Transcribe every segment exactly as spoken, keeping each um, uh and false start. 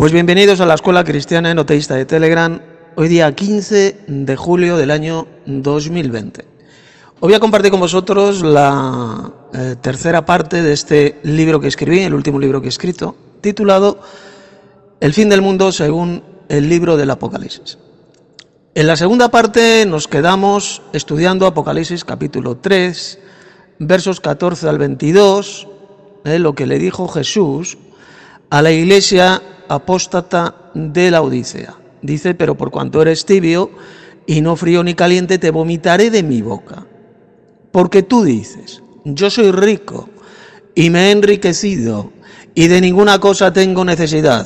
Pues bienvenidos a la Escuela Cristiana Enoteísta de Telegram, hoy día quince de julio del año dos mil veinte. Hoy voy a compartir con vosotros la eh, tercera parte de este libro que escribí, el último libro que he escrito, titulado El fin del mundo según el libro del Apocalipsis. En la segunda parte nos quedamos estudiando Apocalipsis capítulo tres, versos catorce al veintidós, eh, lo que le dijo Jesús a la iglesia apóstata de la Odisea. Dice: pero por cuanto eres tibio y no frío ni caliente, te vomitaré de mi boca. Porque tú dices: yo soy rico y me he enriquecido y de ninguna cosa tengo necesidad.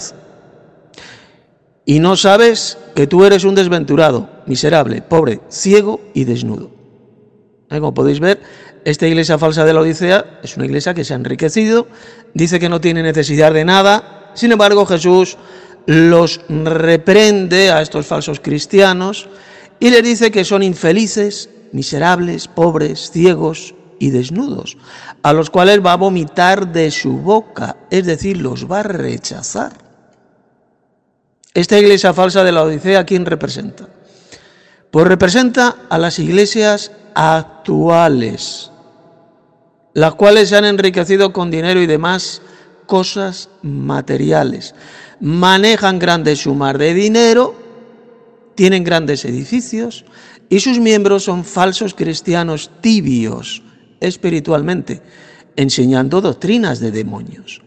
Y no sabes que tú eres un desventurado, miserable, pobre, ciego y desnudo. ¿Eh? Como podéis ver, esta iglesia falsa de la Odisea es una iglesia que se ha enriquecido, dice que no tiene necesidad de nada. Sin embargo, Jesús los reprende a estos falsos cristianos y les dice que son infelices, miserables, pobres, ciegos y desnudos, a los cuales va a vomitar de su boca, es decir, los va a rechazar. Esta iglesia falsa de la Odisea, ¿a quién representa? Pues representa a las iglesias actuales, las cuales se han enriquecido con dinero y demás cosas materiales, manejan grandes sumas de dinero, tienen grandes edificios y sus miembros son falsos cristianos tibios espiritualmente, enseñando doctrinas de demonios.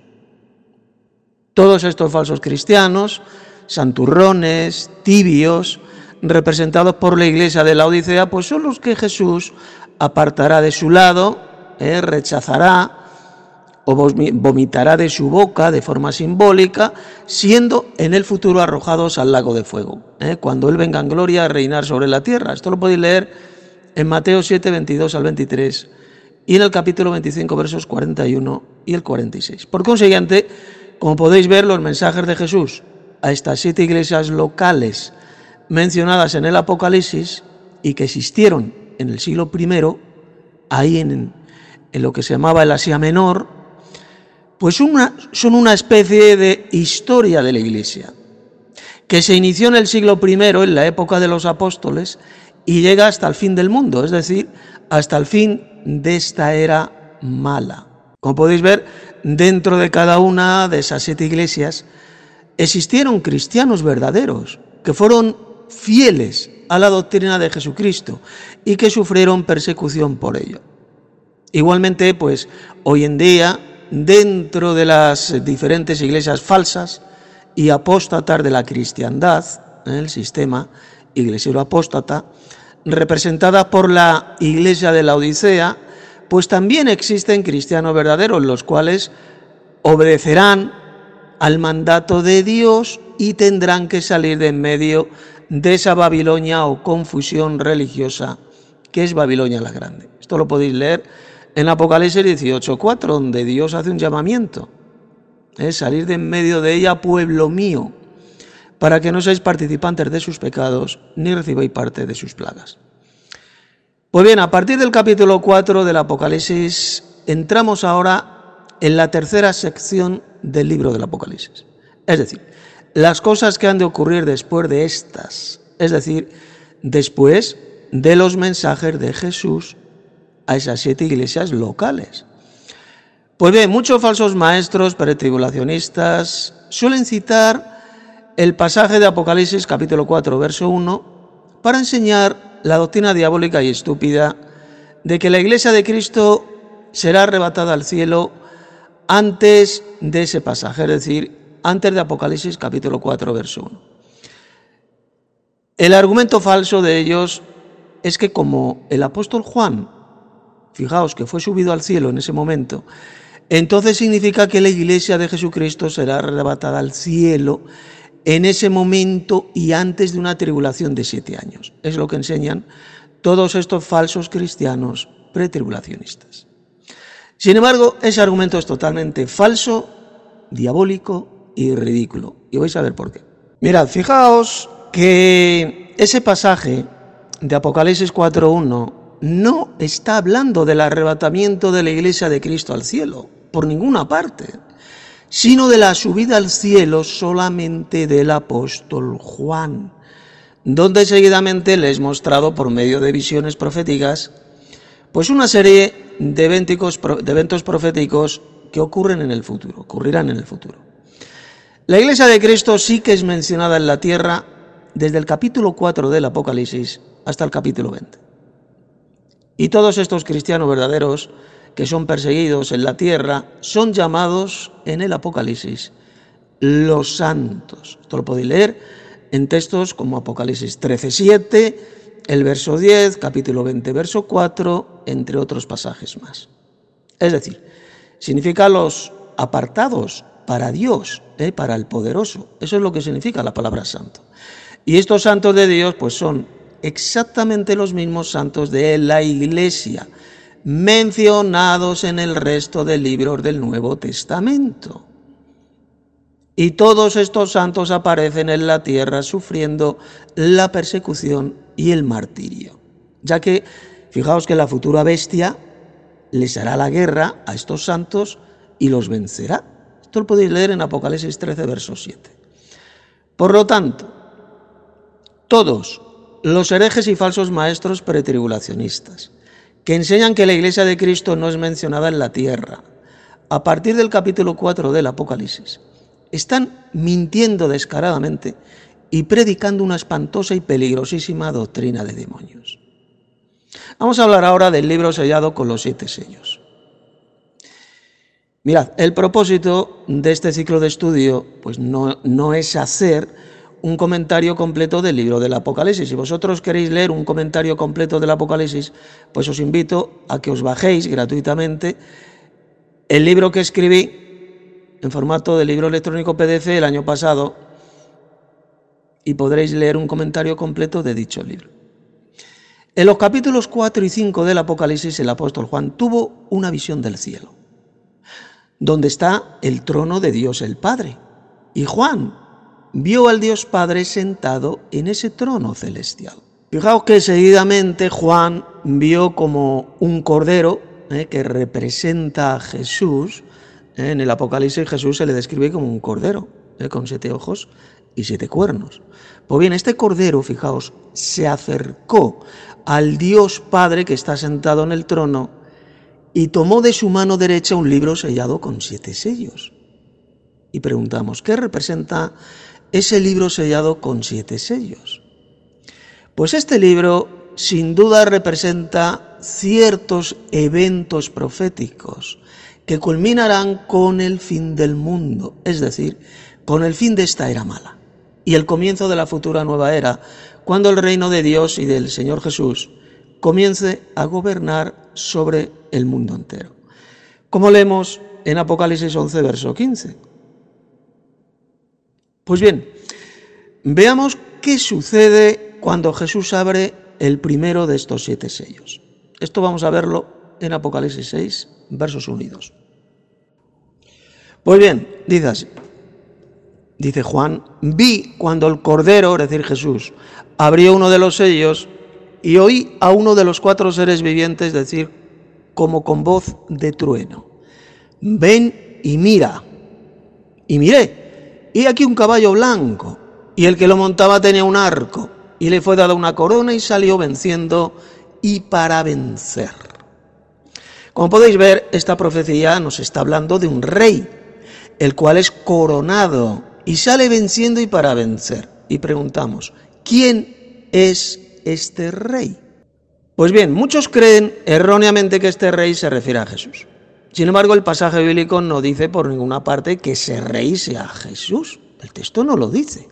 Todos estos falsos cristianos, santurrones, tibios, representados por la iglesia de la Odisea, pues son los que Jesús apartará de su lado, eh, rechazará o vomitará de su boca de forma simbólica, siendo en el futuro arrojados al lago de fuego, ¿eh? cuando Él venga en gloria a reinar sobre la tierra. Esto lo podéis leer en Mateo siete, veintidós al veintitrés y en el capítulo veinticinco, versos cuarenta y uno y el cuarenta y seis. Por consiguiente, como podéis ver, los mensajes de Jesús a estas siete iglesias locales mencionadas en el Apocalipsis y que existieron en el siglo primero, ahí en, en lo que se llamaba el Asia Menor, pues una, son una especie de historia de la Iglesia, que se inició en el siglo primero, en la época de los apóstoles, y llega hasta el fin del mundo, es decir, hasta el fin de esta era mala. Como podéis ver, dentro de cada una de esas siete iglesias existieron cristianos verdaderos, que fueron fieles a la doctrina de Jesucristo y que sufrieron persecución por ello. Igualmente, pues hoy en día, dentro de las diferentes iglesias falsas y apóstatas de la cristiandad, el sistema iglesiero apóstata, representada por la iglesia de la Odisea, pues también existen cristianos verdaderos, los cuales obedecerán al mandato de Dios y tendrán que salir de en medio de esa Babilonia o confusión religiosa que es Babilonia la Grande. Esto lo podéis leer en Apocalipsis dieciocho, cuatro, donde Dios hace un llamamiento, es salir de en medio de ella, pueblo mío, para que no seáis participantes de sus pecados, ni recibáis parte de sus plagas. Pues bien, a partir del capítulo cuatro del Apocalipsis, entramos ahora en la tercera sección del libro del Apocalipsis. Es decir, las cosas que han de ocurrir después de estas, es decir, después de los mensajes de Jesús a esas siete iglesias locales. Pues bien, muchos falsos maestros pretribulacionistas suelen citar el pasaje de Apocalipsis capítulo cuatro, verso uno, para enseñar la doctrina diabólica y estúpida de que la iglesia de Cristo será arrebatada al cielo antes de ese pasaje, es decir, antes de Apocalipsis capítulo cuatro, verso uno. El argumento falso de ellos es que como el apóstol Juan, fijaos que fue subido al cielo en ese momento, entonces significa que la iglesia de Jesucristo será arrebatada al cielo en ese momento y antes de una tribulación de siete años. Es lo que enseñan todos estos falsos cristianos pretribulacionistas. Sin embargo, ese argumento es totalmente falso, diabólico y ridículo. Y vais a ver por qué. Mirad, fijaos que ese pasaje de Apocalipsis cuatro uno no está hablando del arrebatamiento de la iglesia de Cristo al cielo, por ninguna parte, sino de la subida al cielo solamente del apóstol Juan, donde seguidamente le es mostrado por medio de visiones proféticas, pues una serie de eventos, de eventos proféticos que ocurren en el futuro, ocurrirán en el futuro. La Iglesia de Cristo sí que es mencionada en la tierra desde el capítulo cuatro del Apocalipsis hasta el capítulo veinte. Y todos estos cristianos verdaderos que son perseguidos en la tierra son llamados en el Apocalipsis los santos. Esto lo podéis leer en textos como Apocalipsis trece siete, el verso diez, capítulo veinte, verso cuatro, entre otros pasajes más. Es decir, significa los apartados para Dios, ¿eh? para el poderoso. Eso es lo que significa la palabra santo. Y estos santos de Dios pues son exactamente los mismos santos de la Iglesia, mencionados en el resto de libros del Nuevo Testamento. Y todos estos santos aparecen en la tierra sufriendo la persecución y el martirio, ya que, fijaos que la futura bestia les hará la guerra a estos santos y los vencerá. Esto lo podéis leer en Apocalipsis trece, verso siete. Por lo tanto, todos los herejes y falsos maestros pretribulacionistas que enseñan que la Iglesia de Cristo no es mencionada en la tierra, a partir del capítulo cuatro del Apocalipsis, están mintiendo descaradamente y predicando una espantosa y peligrosísima doctrina de demonios. Vamos a hablar ahora del libro sellado con los siete sellos. Mirad, el propósito de este ciclo de estudio pues no, no es hacer un comentario completo del libro del Apocalipsis. Si vosotros queréis leer un comentario completo del Apocalipsis, pues os invito a que os bajéis gratuitamente el libro que escribí en formato de libro electrónico P D F el año pasado y podréis leer un comentario completo de dicho libro. En los capítulos cuatro y cinco del Apocalipsis, el apóstol Juan tuvo una visión del cielo, donde está el trono de Dios el Padre. Y Juan vio al Dios Padre sentado en ese trono celestial. Fijaos que seguidamente Juan vio como un cordero eh, que representa a Jesús. Eh, en el Apocalipsis Jesús se le describe como un cordero, eh, con siete ojos y siete cuernos. Pues bien, este cordero, fijaos, se acercó al Dios Padre que está sentado en el trono y tomó de su mano derecha un libro sellado con siete sellos. Y preguntamos, ¿qué representa ese libro sellado con siete sellos? Pues este libro sin duda representa ciertos eventos proféticos que culminarán con el fin del mundo, es decir, con el fin de esta era mala y el comienzo de la futura nueva era, cuando el reino de Dios y del Señor Jesús comience a gobernar sobre el mundo entero. Como leemos en Apocalipsis once, verso quince. Pues bien, veamos qué sucede cuando Jesús abre el primero de estos siete sellos. Esto vamos a verlo en Apocalipsis seis, versos uno y dos. Pues bien, dice así, dice Juan, vi cuando el Cordero, es decir Jesús, abrió uno de los sellos y oí a uno de los cuatro seres vivientes decir como con voz de trueno, ven y mira. Y miré, y aquí un caballo blanco, y el que lo montaba tenía un arco, y le fue dada una corona y salió venciendo y para vencer. Como podéis ver, esta profecía nos está hablando de un rey, el cual es coronado y sale venciendo y para vencer. Y preguntamos, ¿quién es este rey? Pues bien, muchos creen erróneamente que este rey se refiere a Jesús. Sin embargo, el pasaje bíblico no dice por ninguna parte que ese rey sea Jesús. El texto no lo dice.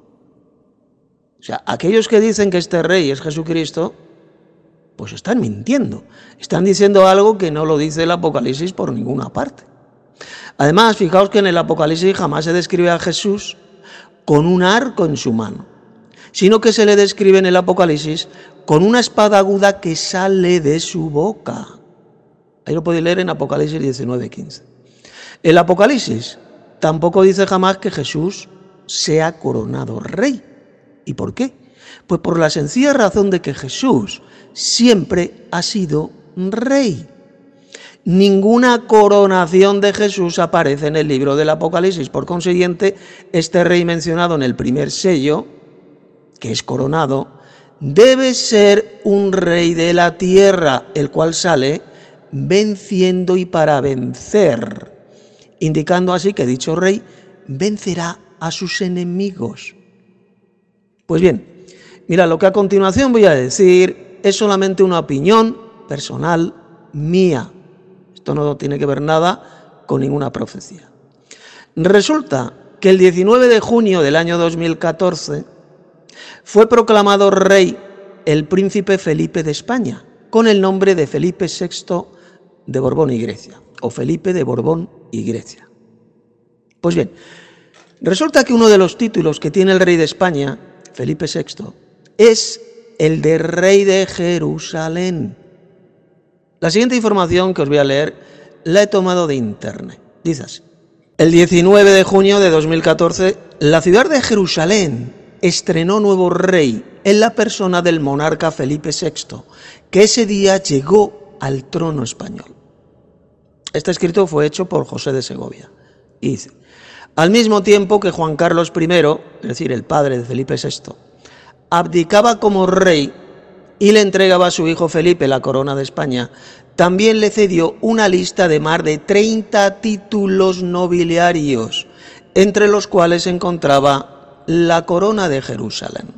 O sea, aquellos que dicen que este rey es Jesucristo, pues están mintiendo. Están diciendo algo que no lo dice el Apocalipsis por ninguna parte. Además, fijaos que en el Apocalipsis jamás se describe a Jesús con un arco en su mano, sino que se le describe en el Apocalipsis con una espada aguda que sale de su boca. Ahí lo podéis leer en Apocalipsis diecinueve, quince. El Apocalipsis tampoco dice jamás que Jesús sea coronado rey. ¿Y por qué? Pues por la sencilla razón de que Jesús siempre ha sido rey. Ninguna coronación de Jesús aparece en el libro del Apocalipsis. Por consiguiente, este rey mencionado en el primer sello, que es coronado, debe ser un rey de la tierra, el cual sale venciendo y para vencer, indicando así que dicho rey vencerá a sus enemigos. Pues bien, mira, lo que a continuación voy a decir es solamente una opinión personal mía. Esto no tiene que ver nada con ninguna profecía. Resulta que el diecinueve de junio del año dos mil catorce fue proclamado rey el príncipe Felipe de España, con el nombre de Felipe sexto de Borbón y Grecia, o Felipe de Borbón y Grecia. Pues bien, resulta que uno de los títulos que tiene el rey de España, Felipe sexto, es el de rey de Jerusalén. La siguiente información que os voy a leer la he tomado de internet. Dice así: el diecinueve de junio de dos mil catorce, la ciudad de Jerusalén estrenó nuevo rey en la persona del monarca Felipe sexto, que ese día llegó al trono español. Este escrito fue hecho por José de Segovia. Y dice: al mismo tiempo que Juan Carlos primero, es decir, el padre de Felipe sexto, abdicaba como rey y le entregaba a su hijo Felipe la corona de España, también le cedió una lista de más de treinta títulos nobiliarios, entre los cuales se encontraba la corona de Jerusalén.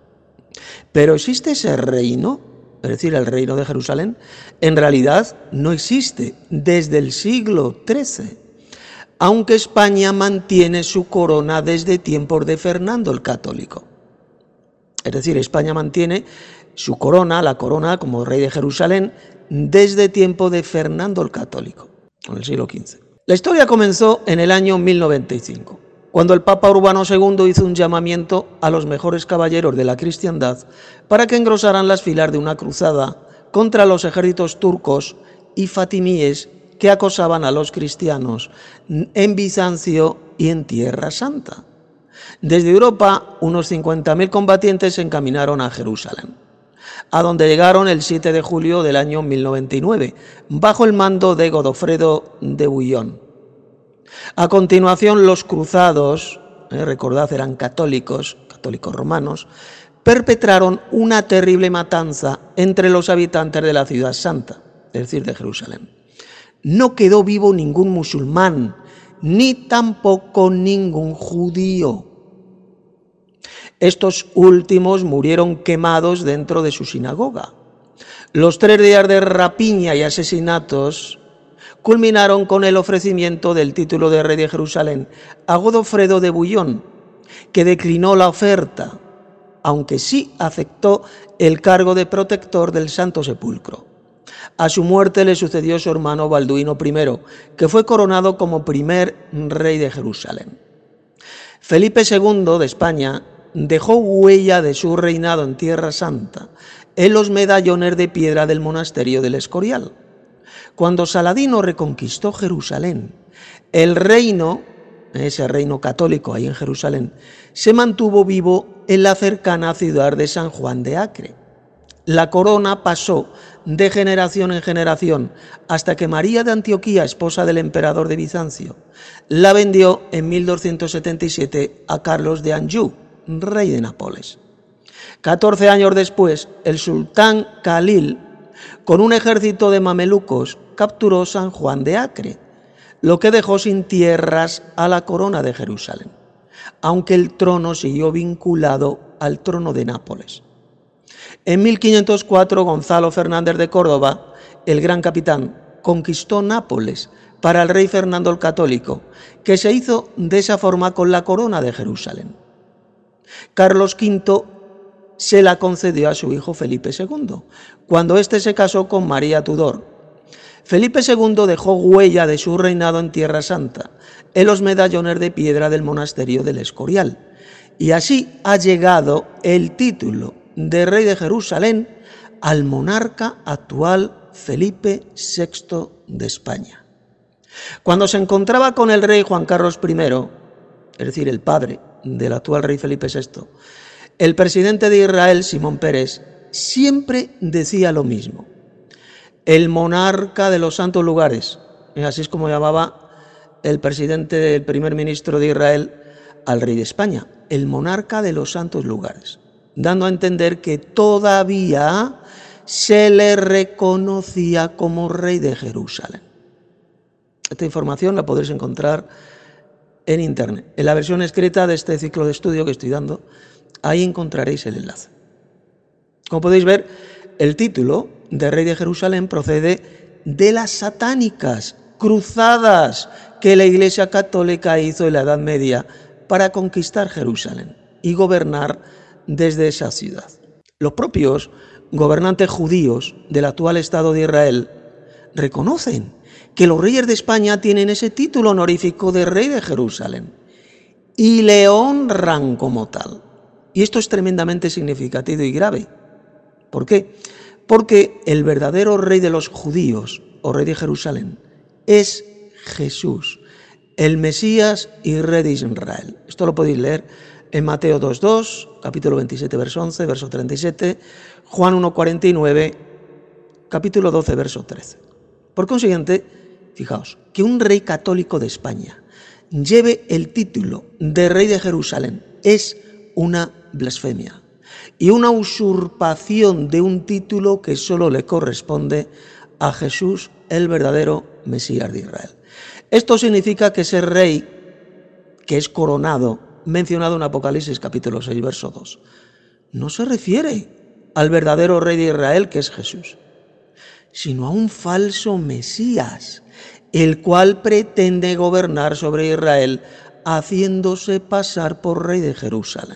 Pero ¿existe ese reino? Es decir, el reino de Jerusalén. En realidad no existe desde el siglo trece, aunque España mantiene su corona desde tiempos de Fernando el Católico. Es decir, España mantiene su corona, la corona como rey de Jerusalén, desde tiempo de Fernando el Católico, en el siglo quince. La historia comenzó en el año mil noventa y cinco, cuando el Papa Urbano segundo hizo un llamamiento a los mejores caballeros de la cristiandad para que engrosaran las filas de una cruzada contra los ejércitos turcos y fatimíes que acosaban a los cristianos en Bizancio y en Tierra Santa. Desde Europa, unos cincuenta mil combatientes se encaminaron a Jerusalén, a donde llegaron el siete de julio del año mil noventa y nueve, bajo el mando de Godofredo de Bouillon. A continuación, los cruzados, eh, recordad, eran católicos, católicos romanos, perpetraron una terrible matanza entre los habitantes de la ciudad santa, es decir, de Jerusalén. No quedó vivo ningún musulmán, ni tampoco ningún judío. Estos últimos murieron quemados dentro de su sinagoga. Los tres días de rapiña y asesinatos culminaron con el ofrecimiento del título de rey de Jerusalén a Godofredo de Bouillon, que declinó la oferta, aunque sí aceptó el cargo de protector del Santo Sepulcro. A su muerte le sucedió su hermano Balduino primero, que fue coronado como primer rey de Jerusalén. Felipe segundo de España dejó huella de su reinado en Tierra Santa en los medallones de piedra del monasterio del Escorial. Cuando Saladino reconquistó Jerusalén, el reino, ese reino católico ahí en Jerusalén, se mantuvo vivo en la cercana ciudad de San Juan de Acre. La corona pasó de generación en generación hasta que María de Antioquía, esposa del emperador de Bizancio, la vendió en mil doscientos setenta y siete a Carlos de Anjou, rey de Nápoles. Catorce años después, el sultán Khalil, con un ejército de mamelucos, capturó San Juan de Acre, lo que dejó sin tierras a la corona de Jerusalén, aunque el trono siguió vinculado al trono de Nápoles. En mil quinientos cuatro, Gonzalo Fernández de Córdoba, el gran capitán, conquistó Nápoles para el rey Fernando el Católico, que se hizo de esa forma con la corona de Jerusalén. Carlos quinto se la concedió a su hijo Felipe segundo, cuando éste se casó con María Tudor. Felipe segundo dejó huella de su reinado en Tierra Santa, en los medallones de piedra del monasterio del Escorial, y así ha llegado el título de rey de Jerusalén al monarca actual Felipe sexto de España. Cuando se encontraba con el rey Juan Carlos primero, es decir, el padre del actual rey Felipe sexto, el presidente de Israel, Simón Peres, siempre decía lo mismo: el monarca de los santos lugares. Así es como llamaba el presidente, el primer ministro de Israel al rey de España, el monarca de los santos lugares, dando a entender que todavía se le reconocía como rey de Jerusalén. Esta información la podréis encontrar en internet. En la versión escrita de este ciclo de estudio que estoy dando, ahí encontraréis el enlace. Como podéis ver, el título de rey de Jerusalén procede de las satánicas cruzadas que la Iglesia Católica hizo en la Edad Media para conquistar Jerusalén y gobernar desde esa ciudad. Los propios gobernantes judíos del actual Estado de Israel reconocen que los reyes de España tienen ese título honorífico de rey de Jerusalén y le honran como tal. Y esto es tremendamente significativo y grave. ¿Por qué? Porque el verdadero rey de los judíos, o rey de Jerusalén, es Jesús, el Mesías y rey de Israel. Esto lo podéis leer en Mateo dos dos, capítulo veintisiete, verso once, verso treinta y siete, Juan uno cuarenta y nueve, capítulo doce, verso trece. Por consiguiente, fijaos, que un rey católico de España lleve el título de rey de Jerusalén es una blasfemia y una usurpación de un título que solo le corresponde a Jesús, el verdadero Mesías de Israel. Esto significa que ese rey que es coronado, mencionado en Apocalipsis capítulo seis, verso dos, no se refiere al verdadero rey de Israel, que es Jesús, sino a un falso Mesías, el cual pretende gobernar sobre Israel haciéndose pasar por rey de Jerusalén.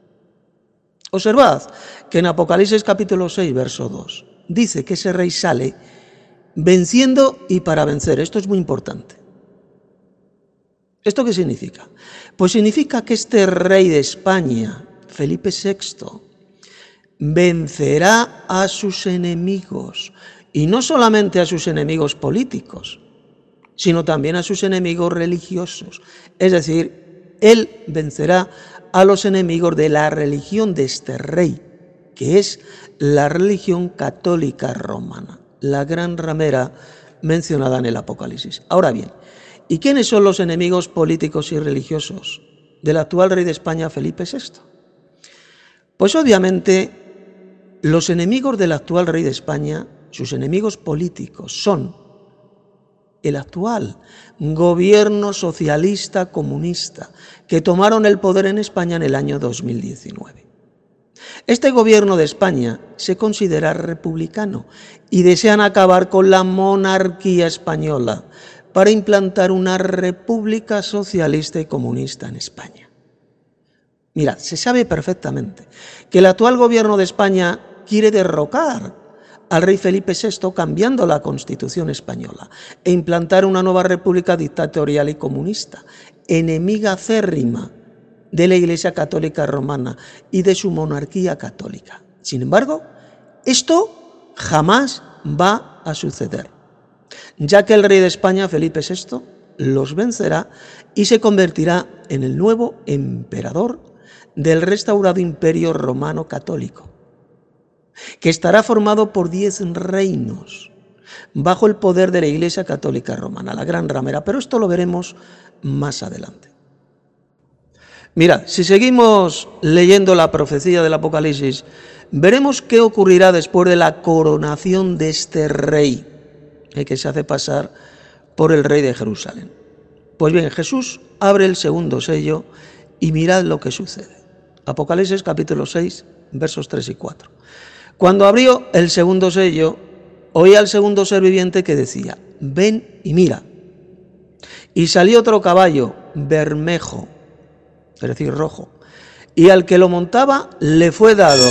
Observad que en Apocalipsis capítulo seis, verso dos, dice que ese rey sale venciendo y para vencer. Esto es muy importante. ¿Esto qué significa? Pues significa que este rey de España, Felipe sexto, vencerá a sus enemigos, y no solamente a sus enemigos políticos, sino también a sus enemigos religiosos. Es decir, él vencerá a los enemigos de la religión de este rey, que es la religión católica romana, la gran ramera mencionada en el Apocalipsis. Ahora bien, ¿y quiénes son los enemigos políticos y religiosos del actual rey de España, Felipe sexto? Pues obviamente los enemigos del actual rey de España, sus enemigos políticos, son el actual gobierno socialista comunista que tomaron el poder en España en el año dos mil diecinueve. Este gobierno de España se considera republicano y desean acabar con la monarquía española para implantar una república socialista y comunista en España. Mirad, se sabe perfectamente que el actual gobierno de España quiere derrocar al rey Felipe sexto cambiando la Constitución española e implantar una nueva república dictatorial y comunista, enemiga acérrima de la Iglesia Católica Romana y de su monarquía católica. Sin embargo, esto jamás va a suceder, ya que el rey de España, Felipe sexto, los vencerá y se convertirá en el nuevo emperador del restaurado Imperio Romano Católico, que estará formado por diez reinos bajo el poder de la Iglesia Católica Romana, la gran ramera, pero esto lo veremos más adelante. Mirad, si seguimos leyendo la profecía del Apocalipsis, veremos qué ocurrirá después de la coronación de este rey, el que se hace pasar por el rey de Jerusalén. Pues bien, Jesús abre el segundo sello y mirad lo que sucede. Apocalipsis capítulo seis, versos tres y cuatro. Cuando abrió el segundo sello, oí al segundo ser viviente que decía: ven y mira. Y salió otro caballo, bermejo, es decir, rojo, y al que lo montaba le fue dado.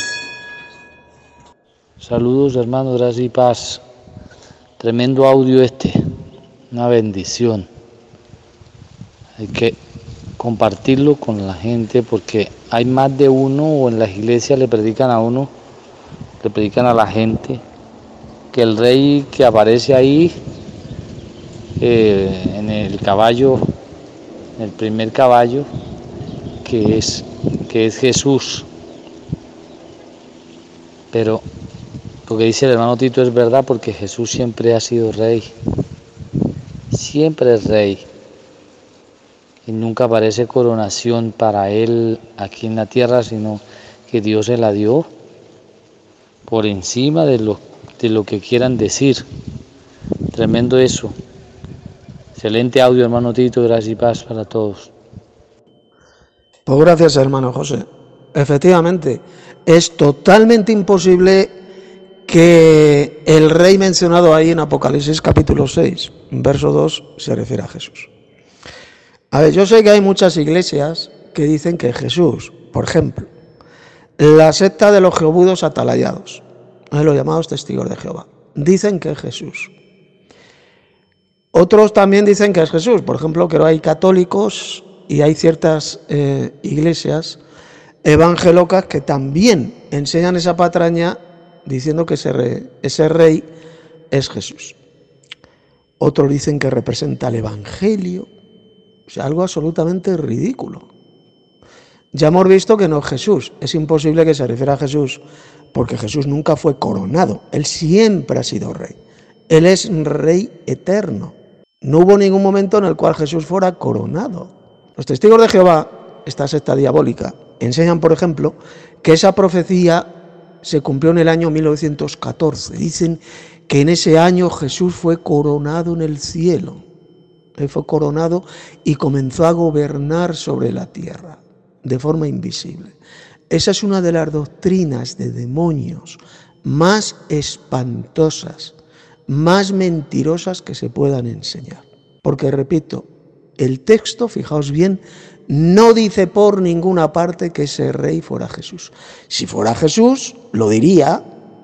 Saludos, hermanos, gracias y paz. Tremendo audio este, una bendición. Hay que compartirlo con la gente porque hay más de uno, o en las iglesias le predican a uno, le predican a la gente que el rey que aparece ahí eh, en el caballo, en el primer caballo, que es, que es Jesús. Pero Porque dice el hermano Tito, es verdad, porque Jesús siempre ha sido rey. Siempre es rey. Y nunca aparece coronación para él aquí en la tierra, sino que Dios se la dio por encima de lo, de lo que quieran decir. Tremendo eso. Excelente audio, hermano Tito. Gracias y paz para todos. Pues gracias, hermano José. Efectivamente, es totalmente imposible que el rey mencionado ahí en Apocalipsis capítulo seis, verso dos, se refiere a Jesús. A ver, yo sé que hay muchas iglesias que dicen que Jesús, por ejemplo, la secta de los jebudos atalayados, los llamados testigos de Jehová, dicen que es Jesús. Otros también dicen que es Jesús. Por ejemplo, que hay católicos y hay ciertas eh, iglesias evangelocas que también enseñan esa patraña diciendo que ese rey, ese rey es Jesús. Otros dicen que representa el Evangelio. O sea, algo absolutamente ridículo. Ya hemos visto que no es Jesús. Es imposible que se refiera a Jesús porque Jesús nunca fue coronado. Él siempre ha sido rey. Él es rey eterno. No hubo ningún momento en el cual Jesús fuera coronado. Los testigos de Jehová, esta secta diabólica, enseñan, por ejemplo, que esa profecía se cumplió en el año mil novecientos catorce. Dicen que en ese año Jesús fue coronado en el cielo. Él fue coronado y comenzó a gobernar sobre la tierra de forma invisible. Esa es una de las doctrinas de demonios más espantosas, más mentirosas que se puedan enseñar. Porque, repito, el texto, fijaos bien, no dice por ninguna parte que ese rey fuera Jesús. Si fuera Jesús, lo diría,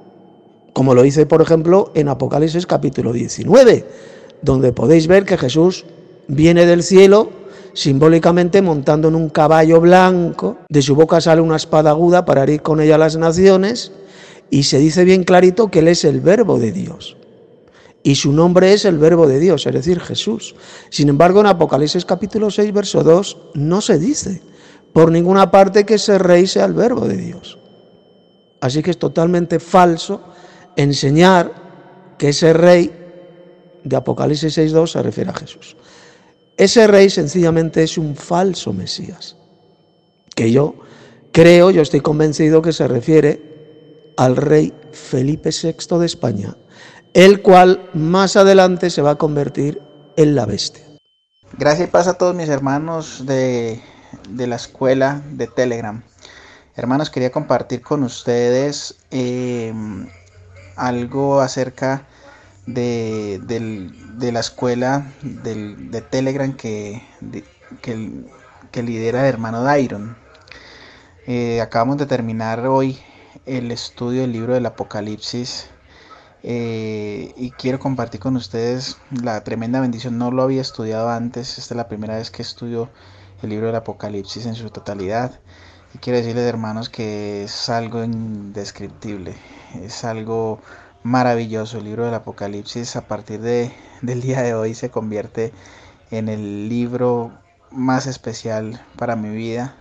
como lo dice, por ejemplo, en Apocalipsis capítulo diecinueve, donde podéis ver que Jesús viene del cielo, simbólicamente montando en un caballo blanco, de su boca sale una espada aguda para herir con ella a las naciones, y se dice bien clarito que Él es el Verbo de Dios. Y su nombre es el Verbo de Dios, es decir, Jesús. Sin embargo, en Apocalipsis capítulo seis, verso dos, no se dice por ninguna parte que ese rey sea el Verbo de Dios. Así que es totalmente falso enseñar que ese rey de Apocalipsis seis dos se refiere a Jesús. Ese rey sencillamente es un falso Mesías, que yo creo, yo estoy convencido que se refiere al rey Felipe sexto de España, el cual más adelante se va a convertir en la bestia. Gracias y paz a todos mis hermanos de, de la escuela de Telegram. Hermanos, quería compartir con ustedes eh, algo acerca de, de, de la escuela de, de Telegram que, de, que, que lidera el hermano Dairon. Eh, acabamos de terminar hoy el estudio del libro del Apocalipsis. Eh, y quiero compartir con ustedes la tremenda bendición. No lo había estudiado antes, esta es la primera vez que estudio el libro del Apocalipsis en su totalidad, y quiero decirles, hermanos, que es algo indescriptible, es algo maravilloso. El libro del Apocalipsis a partir de, del día de hoy se convierte en el libro más especial para mi vida,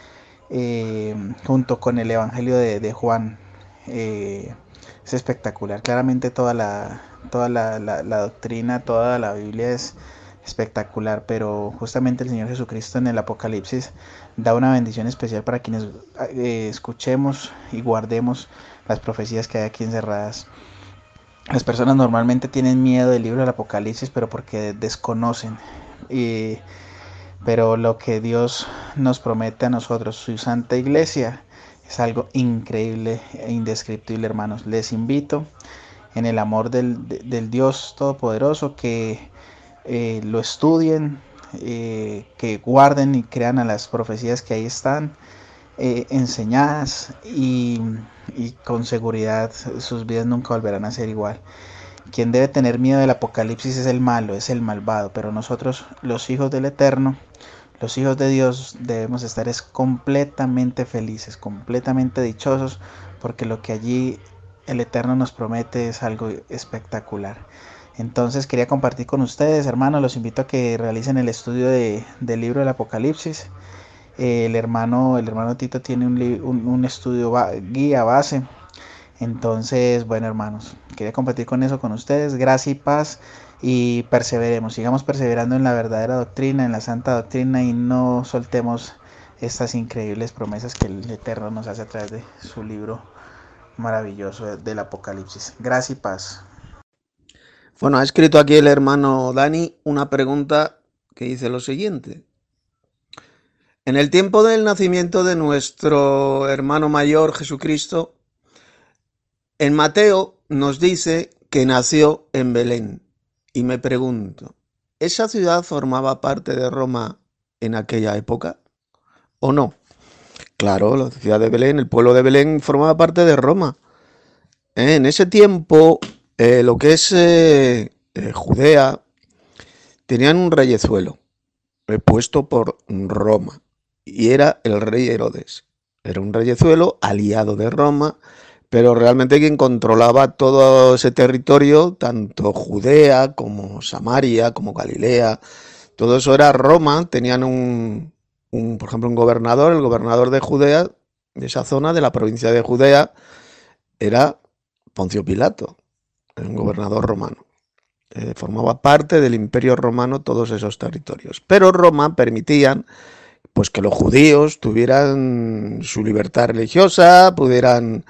eh, junto con el Evangelio de, de Juan. eh, Es espectacular. Claramente toda la toda la, la, la doctrina, toda la Biblia es espectacular, pero justamente el Señor Jesucristo en el Apocalipsis da una bendición especial para quienes eh, escuchemos y guardemos las profecías que hay aquí encerradas. Las personas normalmente tienen miedo del libro del Apocalipsis, pero porque desconocen. Y, pero lo que Dios nos promete a nosotros, su santa iglesia, es algo increíble e indescriptible, hermanos. Les invito en el amor del, del Dios Todopoderoso que eh, lo estudien, eh, que guarden y crean a las profecías que ahí están eh, enseñadas, y, y con seguridad sus vidas nunca volverán a ser igual. Quien debe tener miedo del Apocalipsis es el malo, es el malvado, pero nosotros, los hijos del Eterno, los hijos de Dios, debemos estar es completamente felices, completamente dichosos, porque lo que allí el Eterno nos promete es algo espectacular. Entonces quería compartir con ustedes, hermanos, los invito a que realicen el estudio de, del libro del Apocalipsis. Eh, el hermano el hermano Tito tiene un, un, un estudio ba, guía base Entonces, bueno, hermanos, quería compartir con eso con ustedes. Gracia y paz, y perseveremos, sigamos perseverando en la verdadera doctrina, en la santa doctrina, y no soltemos estas increíbles promesas que el Eterno nos hace a través de su libro maravilloso del Apocalipsis. Gracia y paz. Bueno, ha escrito aquí el hermano Dani una pregunta que dice lo siguiente. En el tiempo del nacimiento de nuestro hermano mayor Jesucristo, en Mateo nos dice que nació en Belén. Y me pregunto, ¿esa ciudad formaba parte de Roma en aquella época o no? Claro, la ciudad de Belén, el pueblo de Belén formaba parte de Roma. Eh, en ese tiempo, eh, lo que es eh, eh, Judea, tenían un reyezuelo eh, puesto por Roma, y era el rey Herodes. Era un reyezuelo aliado de Roma, pero realmente quien controlaba todo ese territorio, tanto Judea como Samaria, como Galilea, todo eso era Roma. Tenían un, un, por ejemplo, un gobernador, el gobernador de Judea, de esa zona, de la provincia de Judea, era Poncio Pilato, un gobernador romano. Eh, formaba parte del Imperio Romano todos esos territorios. Pero Roma permitían pues que los judíos tuvieran su libertad religiosa, pudieran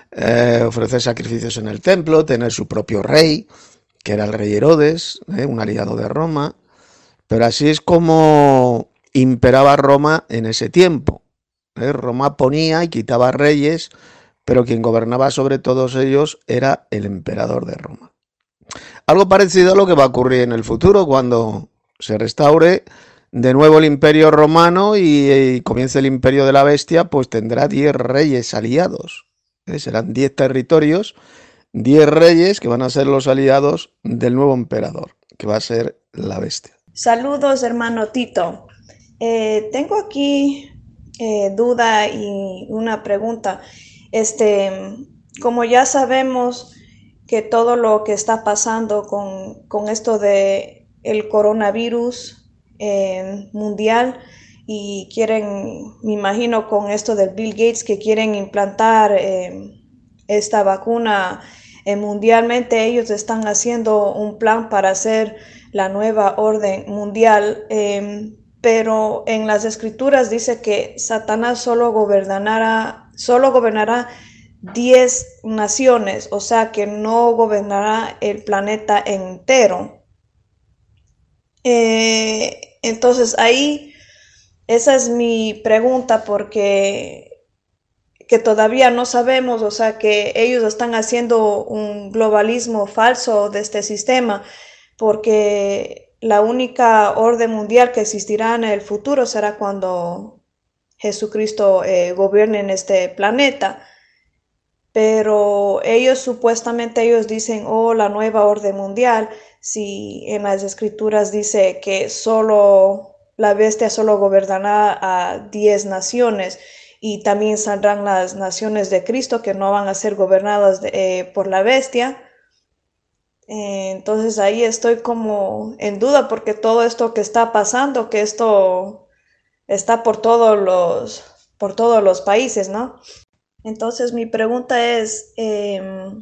eh, ofrecer sacrificios en el templo, tener su propio rey, que era el rey Herodes, eh, un aliado de Roma. Pero así es como imperaba Roma en ese tiempo. Eh, Roma ponía y quitaba reyes, pero quien gobernaba sobre todos ellos era el emperador de Roma. Algo parecido a lo que va a ocurrir en el futuro cuando se restaure de nuevo el Imperio Romano y, y comience el Imperio de la Bestia, pues tendrá diez reyes aliados. ¿Eh? Serán diez territorios, diez reyes que van a ser los aliados del nuevo emperador, que va a ser la Bestia. Saludos, hermano Tito. Eh, tengo aquí eh, duda y una pregunta. Este, como ya sabemos que todo lo que está pasando con, con esto de el coronavirus eh, mundial, y quieren, me imagino con esto del Bill Gates, que quieren implantar eh, esta vacuna eh, mundialmente, ellos están haciendo un plan para hacer la nueva orden mundial, eh, pero en las escrituras dice que Satanás solo gobernará, solo gobernará diez naciones, o sea que no gobernará el planeta entero. Eh, entonces ahí, esa es mi pregunta, porque que todavía no sabemos, o sea que ellos están haciendo un globalismo falso de este sistema, porque la única orden mundial que existirá en el futuro será cuando Jesucristo eh, gobierne en este planeta. Pero ellos supuestamente ellos dicen, oh, la nueva orden mundial, si en las escrituras dice que solo la bestia solo gobernará a diez naciones, y también saldrán las naciones de Cristo que no van a ser gobernadas de, eh, por la bestia. Eh, entonces ahí estoy como en duda, porque todo esto que está pasando, que esto está por todos los, por todos los países, ¿no? Entonces mi pregunta es, eh,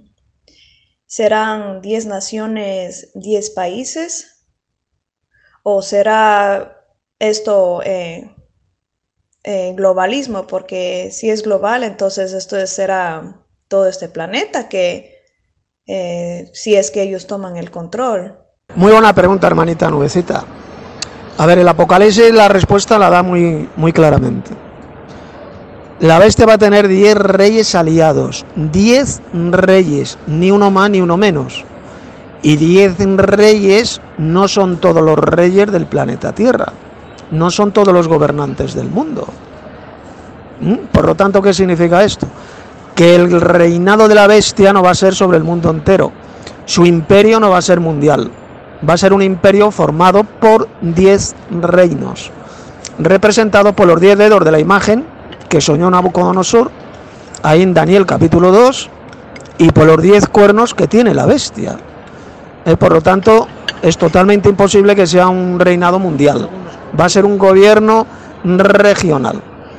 ¿serán diez naciones, diez países? ¿O será esto eh, eh, globalismo? Porque si es global, entonces esto será todo este planeta, que eh, si es que ellos toman el control. Muy buena pregunta, hermanita Nubecita. A ver, el Apocalipsis la respuesta la da muy, muy claramente. La bestia va a tener diez reyes aliados, diez reyes, ni uno más ni uno menos. Y diez reyes no son todos los reyes del planeta Tierra, no son todos los gobernantes del mundo. Por lo tanto, ¿qué significa esto? Que el reinado de la bestia no va a ser sobre el mundo entero, su imperio no va a ser mundial, va a ser un imperio formado por diez reinos, representado por los diez dedos de la imagen que soñó Nabucodonosor, ahí en Daniel capítulo dos, y por los diez cuernos que tiene la bestia. Eh, por lo tanto, es totalmente imposible que sea un reinado mundial, va a ser un gobierno regional.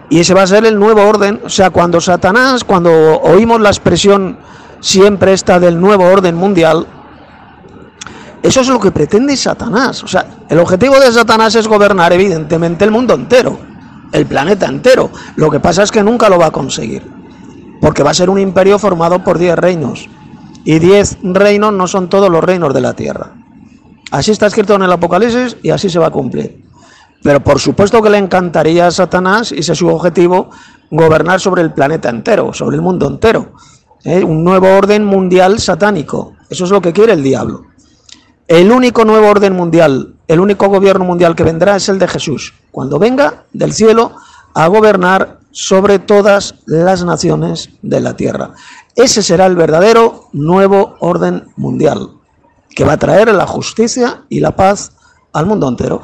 Y ese va a ser el nuevo orden. O sea, cuando Satanás, cuando oímos la expresión siempre esta del nuevo orden mundial, eso es lo que pretende Satanás. O sea, el objetivo de Satanás es gobernar evidentemente el mundo entero, el planeta entero. Lo que pasa es que nunca lo va a conseguir, porque va a ser un imperio formado por diez reinos. Y diez reinos no son todos los reinos de la tierra. Así está escrito en el Apocalipsis y así se va a cumplir. Pero por supuesto que le encantaría a Satanás, y ese es su objetivo, gobernar sobre el planeta entero, sobre el mundo entero. ¿Eh? Un nuevo orden mundial satánico. Eso es lo que quiere el diablo. El único nuevo orden mundial, el único gobierno mundial que vendrá es el de Jesús, cuando venga del cielo a gobernar sobre todas las naciones de la tierra. Ese será el verdadero nuevo orden mundial, que va a traer la justicia y la paz al mundo entero.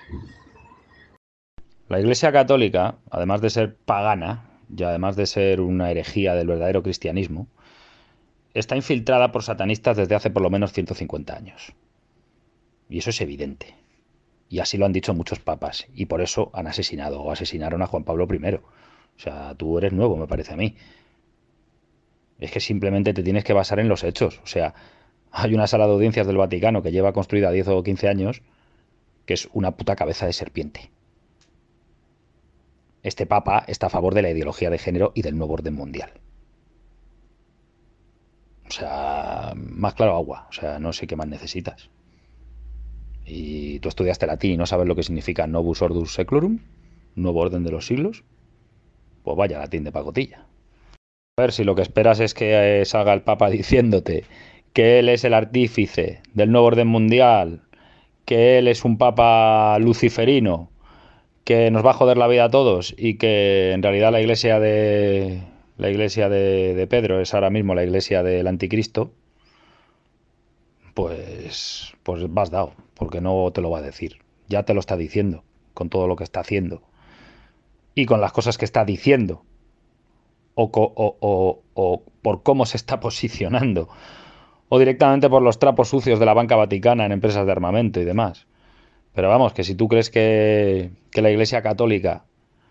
La Iglesia Católica, además de ser pagana y además de ser una herejía del verdadero cristianismo, está infiltrada por satanistas desde hace por lo menos ciento cincuenta años. Y eso es evidente. Y así lo han dicho muchos papas. Y por eso han asesinado o asesinaron a Juan Pablo primero. O sea, tú eres nuevo, me parece a mí. Es que simplemente te tienes que basar en los hechos. O sea, hay una sala de audiencias del Vaticano que lleva construida diez o quince años, que es una puta cabeza de serpiente. Este papa está a favor de la ideología de género y del nuevo orden mundial. O sea, más claro agua. O sea, no sé qué más necesitas. Y tú estudiaste latín y no sabes lo que significa Novus Ordus Seclorum, nuevo orden de los siglos, pues vaya latín de pacotilla. A ver, si lo que esperas es que eh, salga el papa diciéndote que él es el artífice del nuevo orden mundial, que él es un papa luciferino, que nos va a joder la vida a todos y que en realidad la iglesia de la iglesia de, de Pedro es ahora mismo la iglesia del anticristo, pues pues vas dado, porque no te lo va a decir. Ya te lo está diciendo con todo lo que está haciendo y con las cosas que está diciendo o, o, o, o por cómo se está posicionando o directamente por los trapos sucios de la banca vaticana en empresas de armamento y demás. Pero vamos, que si tú crees que, que la Iglesia Católica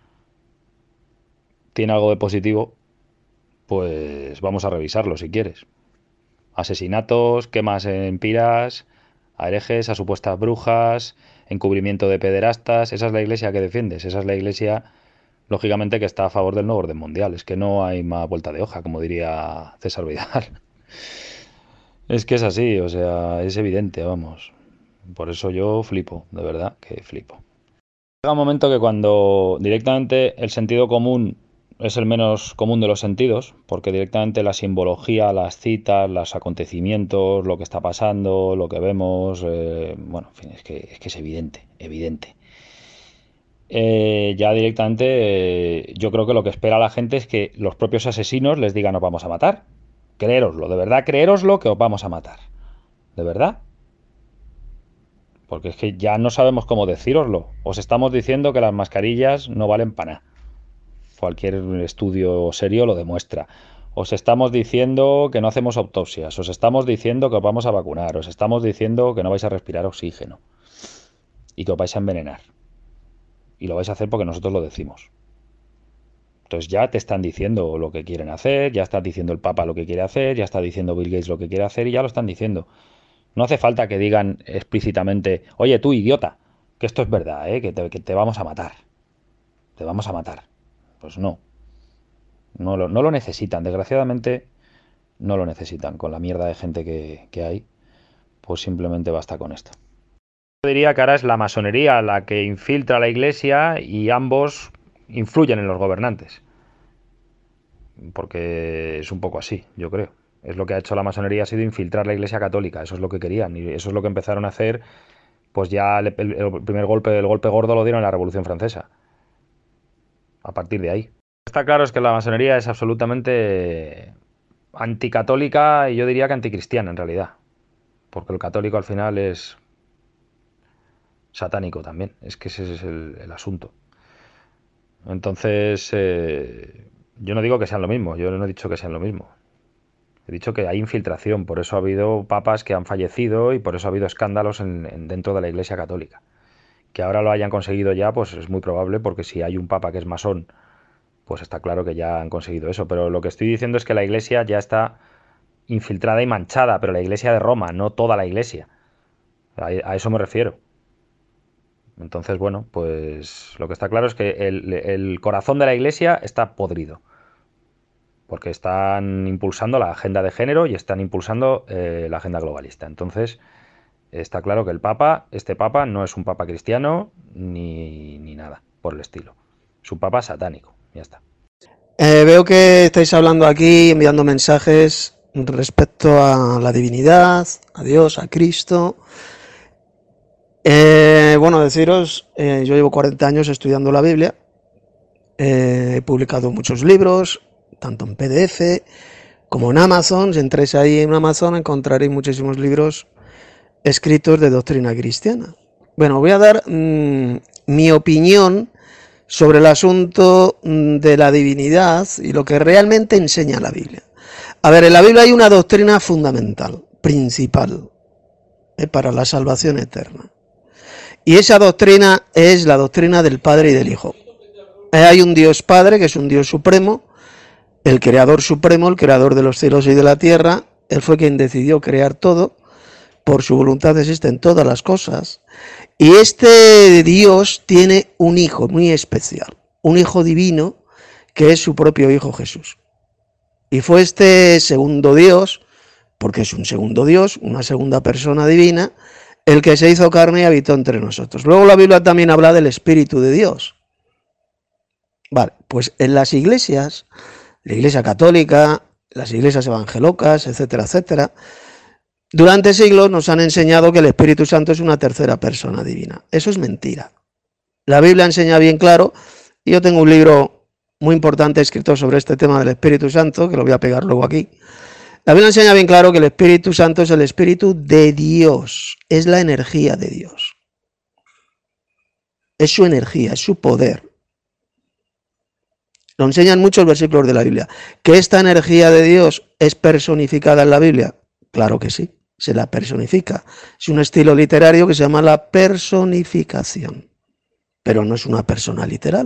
tiene algo de positivo, pues vamos a revisarlo si quieres. Asesinatos, quemas en piras, a herejes, a supuestas brujas, encubrimiento de pederastas. Esa es la Iglesia que defiendes. Esa es la Iglesia, lógicamente, que está a favor del nuevo orden mundial. Es que no hay más vuelta de hoja, como diría César Vidal. Es que es así, o sea, es evidente, vamos. Por eso yo flipo, de verdad que flipo. Llega un momento que cuando directamente el sentido común es el menos común de los sentidos, porque directamente la simbología, las citas, los acontecimientos, lo que está pasando, lo que vemos, eh, bueno, en fin, es que, es que es evidente, evidente. Eh, ya directamente eh, yo creo que lo que espera la gente es que los propios asesinos les digan os vamos a matar. Creéroslo, de verdad, creéroslo que os vamos a matar. ¿De verdad? Porque es que ya no sabemos cómo decíroslo. Os estamos diciendo que las mascarillas no valen para nada. Cualquier estudio serio lo demuestra. Os estamos diciendo que no hacemos autopsias. Os estamos diciendo que os vamos a vacunar. Os estamos diciendo que no vais a respirar oxígeno. Y que os vais a envenenar. Y lo vais a hacer porque nosotros lo decimos. Entonces ya te están diciendo lo que quieren hacer. Ya está diciendo el Papa lo que quiere hacer. Ya está diciendo Bill Gates lo que quiere hacer. Y ya lo están diciendo. No hace falta que digan explícitamente, oye tú idiota, que esto es verdad, ¿eh? que, te, que te vamos a matar. Te vamos a matar. Pues no. No lo, no lo necesitan. Desgraciadamente no lo necesitan. Con la mierda de gente que, que hay, pues simplemente basta con esto. Yo diría que ahora es la masonería la que infiltra a la iglesia y ambos influyen en los gobernantes. Porque es un poco así, yo creo. Es lo que ha hecho la masonería, ha sido infiltrar la Iglesia Católica. Eso es lo que querían y eso es lo que empezaron a hacer. Pues ya el, el primer golpe, el golpe gordo lo dieron en la Revolución Francesa. A partir de ahí. Está claro es que la masonería es absolutamente anticatólica y yo diría que anticristiana en realidad. Porque el católico al final es satánico también. Es que ese es el, el asunto. Entonces, eh, yo no digo que sean lo mismo. Yo no he dicho que sean lo mismo. He dicho que hay infiltración, por eso ha habido papas que han fallecido y por eso ha habido escándalos en, en dentro de la Iglesia Católica. Que ahora lo hayan conseguido ya, pues es muy probable, porque si hay un papa que es masón pues está claro que ya han conseguido eso. Pero lo que estoy diciendo es que la Iglesia ya está infiltrada y manchada, pero la Iglesia de Roma, no toda la Iglesia. A, a eso me refiero. Entonces, bueno, pues lo que está claro es que el, el corazón de la Iglesia está podrido. Porque están impulsando la agenda de género y están impulsando eh, la agenda globalista. Entonces, está claro que el Papa, este Papa, no es un Papa cristiano ni, ni nada por el estilo. Es un Papa satánico. Ya está. Eh, veo que estáis hablando aquí, enviando mensajes respecto a la divinidad, a Dios, a Cristo. Eh, bueno, deciros, eh, yo llevo cuarenta años estudiando la Biblia. Eh, he publicado muchos libros, tanto en P D F como en Amazon. Si entréis ahí en Amazon encontraréis muchísimos libros escritos de doctrina cristiana. Bueno, voy a dar mmm, mi opinión sobre el asunto de la divinidad y lo que realmente enseña la Biblia. A ver, en la Biblia hay una doctrina fundamental, principal, eh, para la salvación eterna. Y esa doctrina es la doctrina del Padre y del Hijo. Eh, hay un Dios Padre, que es un Dios supremo, el Creador supremo, el Creador de los cielos y de la tierra. Él fue quien decidió crear todo. Por su voluntad existen todas las cosas. Y este Dios tiene un hijo muy especial, un hijo divino, que es su propio Hijo Jesús. Y fue este segundo Dios, porque es un segundo Dios, una segunda persona divina, el que se hizo carne y habitó entre nosotros. Luego la Biblia también habla del Espíritu de Dios. Vale, pues en las iglesias, la Iglesia Católica, las iglesias evangelocas, etcétera, etcétera, durante siglos nos han enseñado que el Espíritu Santo es una tercera persona divina. Eso es mentira. La Biblia enseña bien claro, y yo tengo un libro muy importante escrito sobre este tema del Espíritu Santo, que lo voy a pegar luego aquí. La Biblia enseña bien claro que el Espíritu Santo es el Espíritu de Dios, es la energía de Dios. Es su energía, es su poder. Lo enseñan muchos versículos de la Biblia. ¿Que esta energía de Dios es personificada en la Biblia? Claro que sí. Se la personifica. Es un estilo literario que se llama la personificación, pero no es una persona literal.